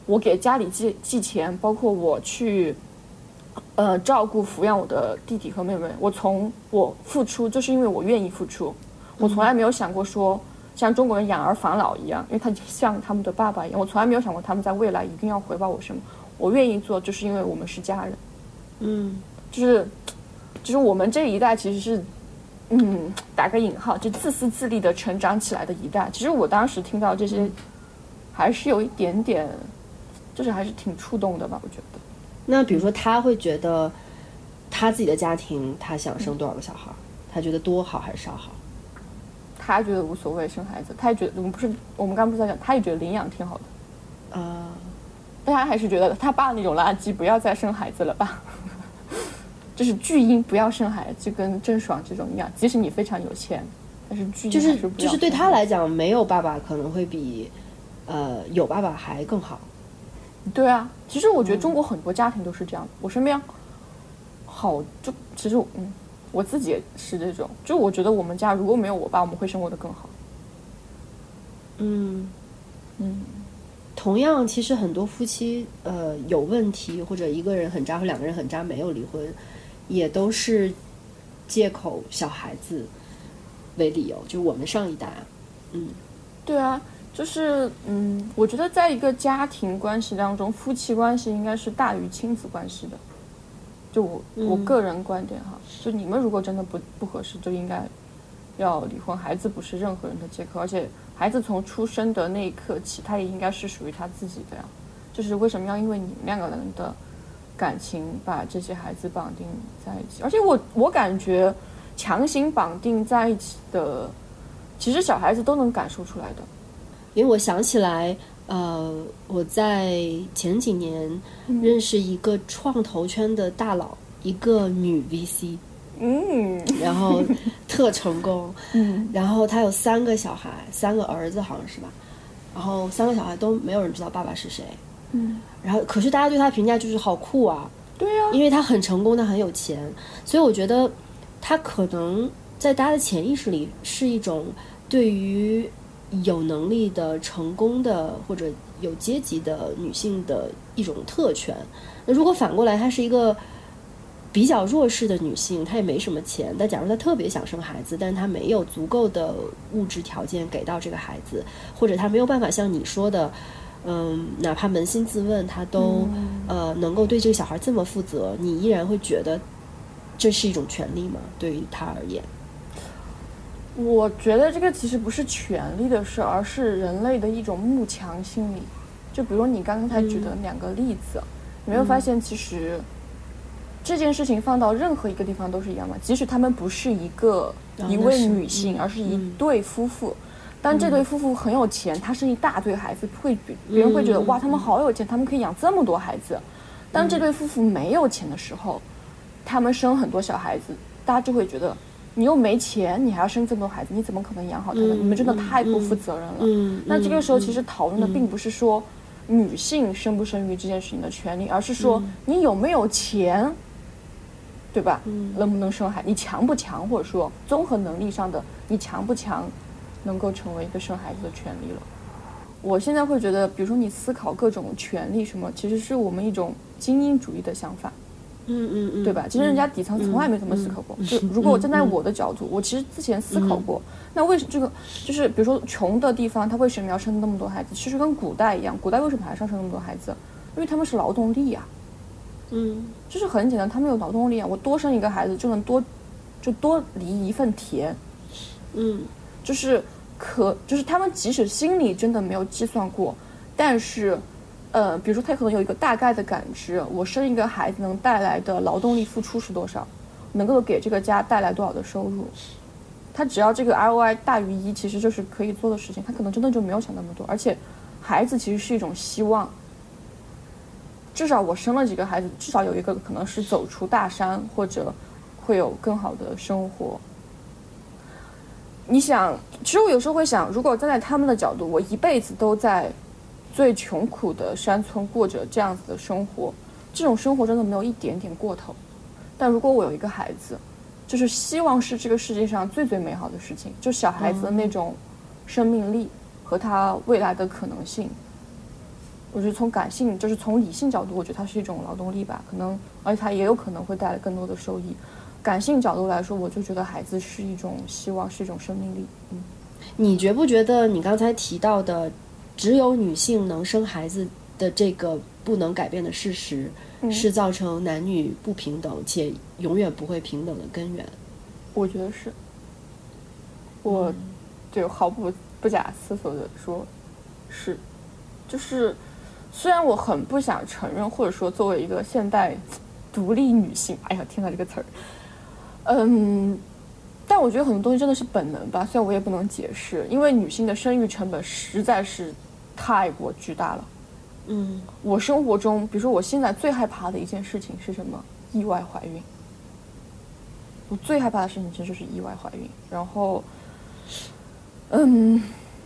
我给家里寄寄钱，包括我去呃照顾抚养我的弟弟和妹妹，我从我付出就是因为我愿意付出，我从来没有想过说像中国人养儿防老一样，因为他像他们的爸爸一样，我从来没有想过他们在未来一定要回报我什么，我愿意做就是因为我们是家人。 嗯， 就是就是我们这一代其实是嗯打个引号就自私自利的成长起来的一代，其实我当时听到这些还是有一点点就是还是挺触动的吧，我觉得。 那比如说他会觉得他自己的家庭他想生多少个小孩、嗯、他觉得多好还是少好？ 他觉得无所谓生孩子，他也觉得我们不是我们刚刚不是在讲，他也觉得领养挺好的啊、uh... 但他还是觉得他爸那种垃圾不要再生孩子了吧就是巨婴不要生孩子，就跟郑爽这种一样，即使你非常有钱，但是巨婴就是还是不要生孩子。 就是对他来讲，没有爸爸可能会比呃有爸爸还更好。 对啊，其实我觉得中国很多家庭都是这样、嗯、我身边好就其实嗯我自己也是这种，就我觉得我们家如果没有我爸，我们会生活得更好。 嗯嗯， 同样其实很多夫妻呃有问题，或者一个人很渣或两个人很渣没有离婚，也都是借口小孩子为理由，就我们上一代啊。嗯， 对啊，就是嗯我觉得在一个家庭关系当中，夫妻关系应该是大于亲子关系的，就我、嗯、我个人观点哈，就你们如果真的不不合适，就应该要离婚。孩子不是任何人的借口，而且孩子从出生的那一刻起，他也应该是属于他自己的呀。就是为什么要因为你们两个人的感情把这些孩子绑定在一起？而且我我感觉强行绑定在一起的，其实小孩子都能感受出来的。 因为我想起来，呃，我在前几年认识一个创投圈的大佬，一个女 V C， 嗯， 然后特成功， 嗯， 然后他有三个小孩，三个儿子好像是吧，然后三个小孩都没有人知道爸爸是谁， 嗯， 然后可是大家对他评价就是好酷啊， 对啊， 因为他很成功，他很有钱，所以我觉得他可能在大家的潜意识里是一种对于有能力的成功的或者有阶级的女性的一种特权。那如果反过来她是一个比较弱势的女性，她也没什么钱，但假如她特别想生孩子，但是她没有足够的物质条件给到这个孩子，或者她没有办法像你说的嗯，哪怕扪心自问她都、嗯、呃能够对这个小孩这么负责，你依然会觉得这是一种权利吗？对于她而言？ 我觉得这个其实不是权利的事，而是人类的一种慕强心理。就比如你刚才举的两个例子、嗯、你没有发现其实这件事情放到任何一个地方都是一样吗？即使他们不是一个、哦、一位女性、嗯、而是一对夫妇、嗯、当这对夫妇很有钱，他生一大堆孩子，会别人会觉得、嗯、哇他们好有钱，他们可以养这么多孩子。当这对夫妇没有钱的时候，他们生很多小孩子，大家就会觉得你又没钱，你还要生这么多孩子，你怎么可能养好他们、嗯、你们真的太不负责任了、嗯、那这个时候其实讨论的并不是说女性生不生育这件事情的权利，而是说你有没有钱，对吧、嗯、能不能生孩子，你强不强，或者说综合能力上的你强不强能够成为一个生孩子的权利了。我现在会觉得比如说你思考各种权利什么，其实是我们一种精英主义的想法， 嗯嗯嗯， 对吧？其实人家底层从来没这么思考过、嗯、就如果我站在我的角度、嗯、我其实之前思考过、嗯、那为什么这个就是比如说穷的地方他为什么要生那么多孩子，其实跟古代一样，古代为什么还是要生那么多孩子，因为他们是劳动力啊， 嗯， 就是很简单，他们有劳动力啊，我多生一个孩子就能多就多离一份田， 嗯， 就是可就是他们即使心里真的没有计算过，但是呃，比如说他可能有一个大概的感知，我生一个孩子能带来的劳动力付出是多少，能够给这个家带来多少的收入，他只要这个 R O I 大于一，其实就是可以做的事情，他可能真的就没有想那么多。而且孩子其实是一种希望，至少我生了几个孩子，至少有一个可能是走出大山，或者会有更好的生活。你想，其实我有时候会想，如果站在他们的角度，我一辈子都在最穷苦的山村过着这样子的生活，这种生活真的没有一点点过头。但如果我有一个孩子，就是希望是这个世界上最最美好的事情，就小孩子的那种生命力和他未来的可能性， 我觉得从感性，就是从理性角度，我觉得它是一种劳动力吧，可能，而且它也有可能会带来更多的收益。感性角度来说，我就觉得孩子是一种希望，是一种生命力。嗯， 你觉不觉得你刚才提到的只有女性能生孩子的这个不能改变的事实，嗯、是造成男女不平等且永远不会平等的根源？ 我觉得是。我就毫不不假思索的说，是，就是虽然我很不想承认，或者说作为一个现代独立女性，哎呀，听到这个词儿，嗯，但我觉得很多东西真的是本能吧，虽然我也不能解释，因为女性的生育成本实在是太过巨大了。 嗯， 我生活中，比如说我现在最害怕的一件事情是什么？意外怀孕。我最害怕的事情其实就是意外怀孕，然后。嗯，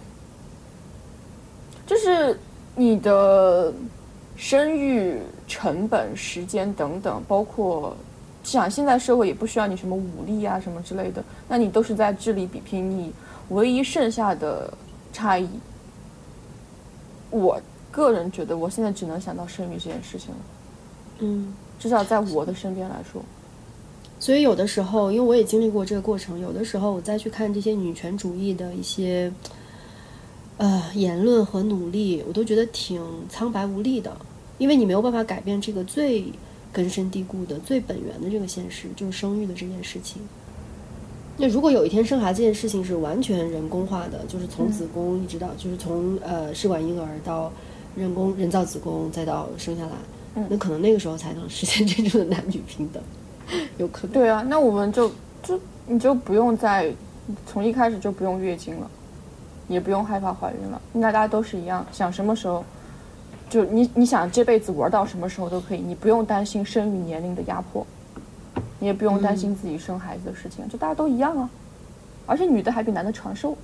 就是你的生育成本、时间等等，包括像现在社会也不需要你什么武力啊什么之类的，那你都是在智力比拼，你唯一剩下的差异，我个人觉得我现在只能想到生育这件事情了。 嗯， 至少在我的身边来说。 所以有的时候，因为我也经历过这个过程，有的时候我再去看这些女权主义的一些呃言论和努力，我都觉得挺苍白无力的，因为你没有办法改变这个最根深蒂固的、最本源的这个现实，就是生育的这件事情。那如果有一天生孩子这件事情是完全人工化的，就是从子宫一直到，嗯、就是从呃试管婴儿到人工人造子宫再到生下来，嗯、那可能那个时候才能实现真正的男女平等。有可能。 对啊，那我们就就你就不用再从一开始就不用月经了，也不用害怕怀孕了，那大家都是一样，想什么时候就你你想这辈子玩到什么时候都可以，你不用担心生育年龄的压迫，你也不用担心自己生孩子的事情，嗯、就大家都一样啊，而且女的还比男的长寿。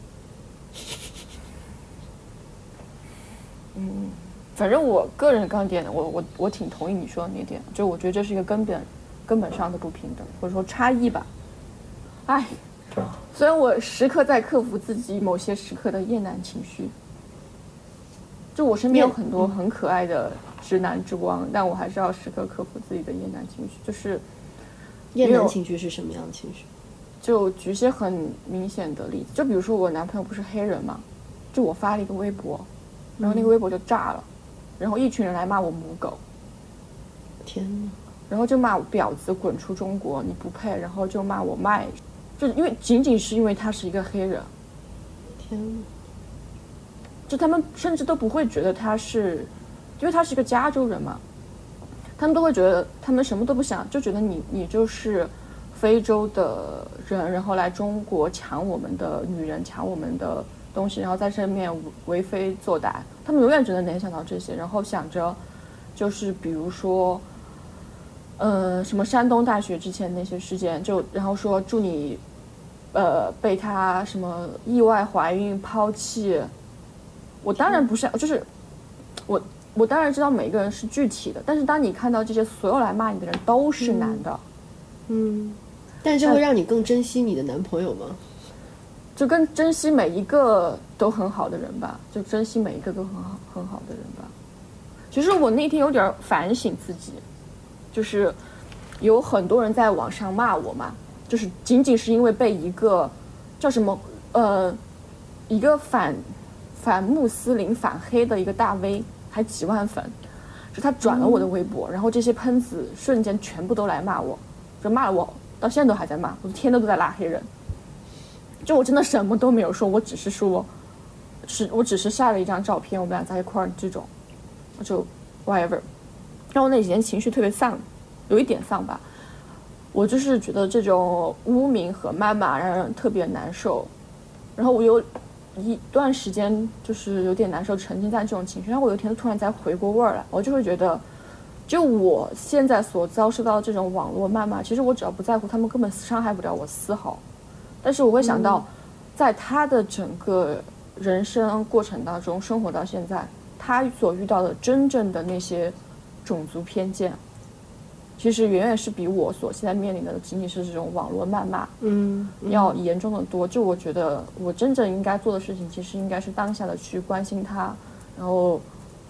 嗯，反正我个人观点，我我我挺同意你说的那点，就我觉得这是一个根本。根本上的不平等，或者说差异吧。哎，虽然我时刻在克服自己某些时刻的厌男情绪，就我身边有很多很可爱的直男之光，嗯、但我还是要时刻克服自己的厌男情绪。就是厌男情绪是什么样的情绪？ 就举些很明显的例子，就比如说我男朋友不是黑人嘛，就我发了一个微博，然后那个微博就炸了，嗯、然后一群人来骂我母狗。 天哪！ 然后就骂我婊子滚出中国，你不配，然后就骂我卖，就因为仅仅是因为他是一个黑人。 天哪！ 就他们甚至都不会觉得他是，因为他是一个加州人嘛，他们都会觉得他们什么都不想，就觉得你你就是非洲的人，然后来中国抢我们的女人，抢我们的东西，然后在上面为非作歹，他们永远只能联想到这些，然后想着就是比如说。呃，什么山东大学之前那些事件，就然后说祝你，呃，被他什么意外怀孕抛弃。我当然不是，就是我我当然知道每个人是具体的，但是当你看到这些所有来骂你的人都是男的， 嗯，嗯但这会让你更珍惜你的男朋友吗？ 就跟珍惜每一个都很好的人吧，就珍惜每一个都很好很好的人吧。其实我那天有点反省自己。就是有很多人在网上骂我嘛，就是仅仅是因为被一个叫什么呃一个反反穆斯林反黑的一个大 V 还几万粉，就他转了我的微博，嗯、然后这些喷子瞬间全部都来骂我，就骂了我到现在都还在骂，我天天都在拉黑人。就我真的什么都没有说，我只是说是我只是晒了一张照片，我们俩在一块儿这种，就 whatever。然后那几天情绪特别丧，有一点丧吧。我就是觉得这种污名和谩骂让人特别难受，然后我有一段时间就是有点难受，沉浸在这种情绪。然后我有一天突然才回过味儿来，我就会觉得，就我现在所遭受到的这种网络谩骂，其实我只要不在乎，他们根本伤害不了我丝毫。但是我会想到，在他的整个人生过程当中，生活到现在，他所遇到的真正的那些种族偏见，其实远远是比我所现在面临的仅仅是这种网络谩骂， 嗯， 嗯要严重的多。就我觉得我真正应该做的事情，其实应该是当下的去关心他，然后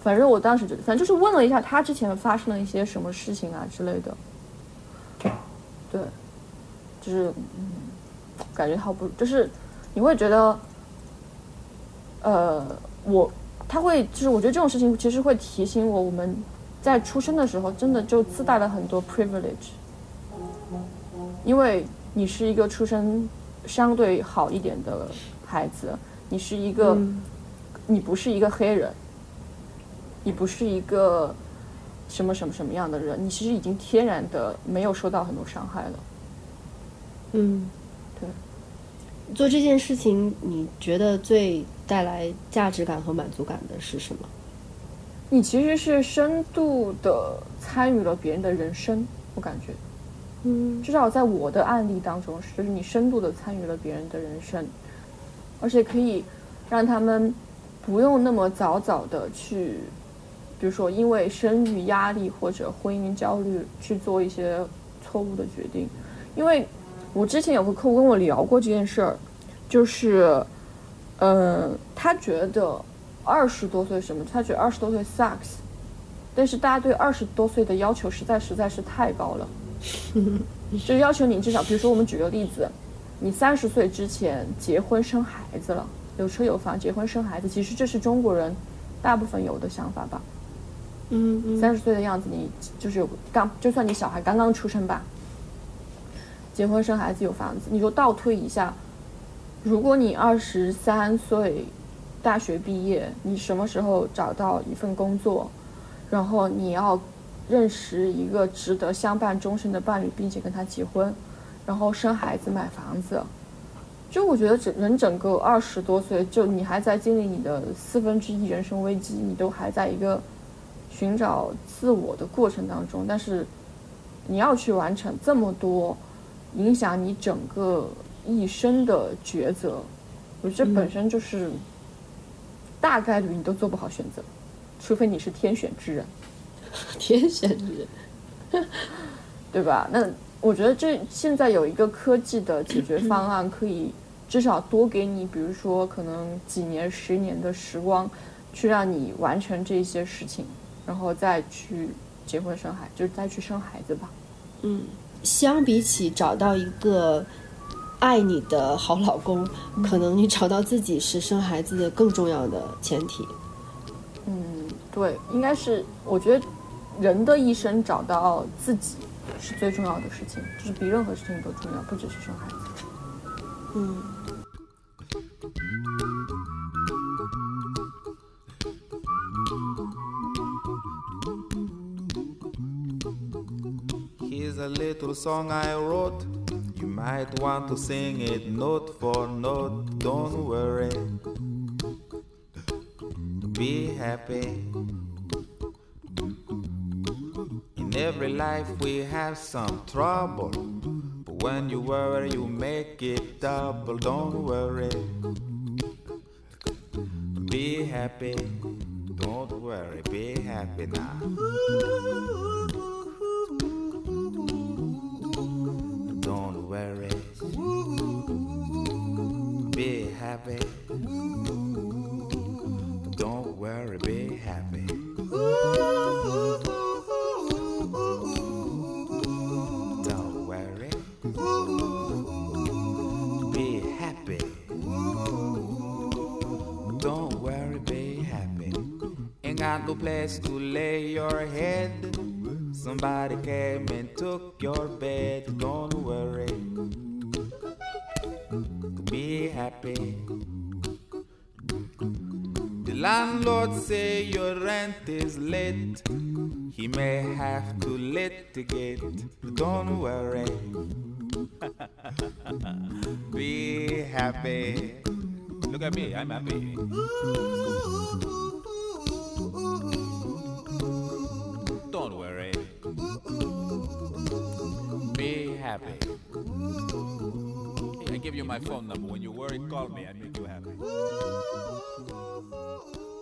反正我当时就反正就是问了一下他之前发生了一些什么事情啊之类的。对，就是嗯，感觉好不就是你会觉得，呃，我他会就是我觉得这种事情其实会提醒我，我们在出生的时候真的就自带了很多 privilege， 因为你是一个出身相对好一点的孩子，你是一个、嗯、你不是一个黑人，你不是一个什么什么什么样的人，你其实已经天然的没有受到很多伤害了。 嗯， 对。 做这件事情你觉得最带来价值感和满足感的是什么？ 你其实是深度的参与了别人的人生，我感觉嗯， 至少在我的案例当中，就是你深度的参与了别人的人生，而且可以让他们不用那么早早的去比如说因为生育压力或者婚姻焦虑去做一些错误的决定。因为我之前有个客户跟我聊过这件事儿，就是呃，他觉得二十多岁什么他觉得二十多岁 sucks， 但是大家对二十多岁的要求实在实在是太高了就要求你至少比如说我们举个例子，你三十岁之前结婚生孩子了，有车有房结婚生孩子，其实这是中国人大部分有的想法吧。 嗯嗯， 三十岁的样子，你就是有刚，就算你小孩刚刚出生吧，结婚生孩子有房子，你说倒推一下，如果你二十三岁大学毕业，你什么时候找到一份工作，然后你要认识一个值得相伴终身的伴侣，并且跟他结婚，然后生孩子买房子，就我觉得整人整个二十多岁，就你还在经历你的四分之一人生危机，你都还在一个寻找自我的过程当中，但是你要去完成这么多影响你整个一生的抉择，我觉得这本身就是大概率你都做不好选择，除非你是天选之人。 天选之人对吧？那我觉得这现在有一个科技的解决方案，可以至少多给你比如说可能几年十年的时光，去让你完成这些事情，然后再去结婚生孩，就是再去生孩子吧。 嗯，相比起找到一个爱你的好老公，嗯、可能你找到自己是生孩子的更重要的前提。 嗯，对，应该是我觉得人的一生找到自己是最重要的事情，就是比任何事情都重要，不只是生孩子。 嗯。 Here's a little song I wrote. You might want to sing it note for note. Don't worry. Be happy. In every life we have some trouble, but when you worry you make it double. Don't worry. Be happy. Don't worry. Be happy now. Don't worry. Be happy. Don't worry, be happy. Don't worry. Be happy. Don't worry, be happy. Ain't got no place to lay your head. Somebody came and took your bed. Don't worry. Be happy. The landlord say your rent is late. He may have to litigate. Don't worry. Be happy. Look at me, I'm happy. Don't worry. Be happy. Hey, I give you my phone number. When you worry, call me. I make you happy.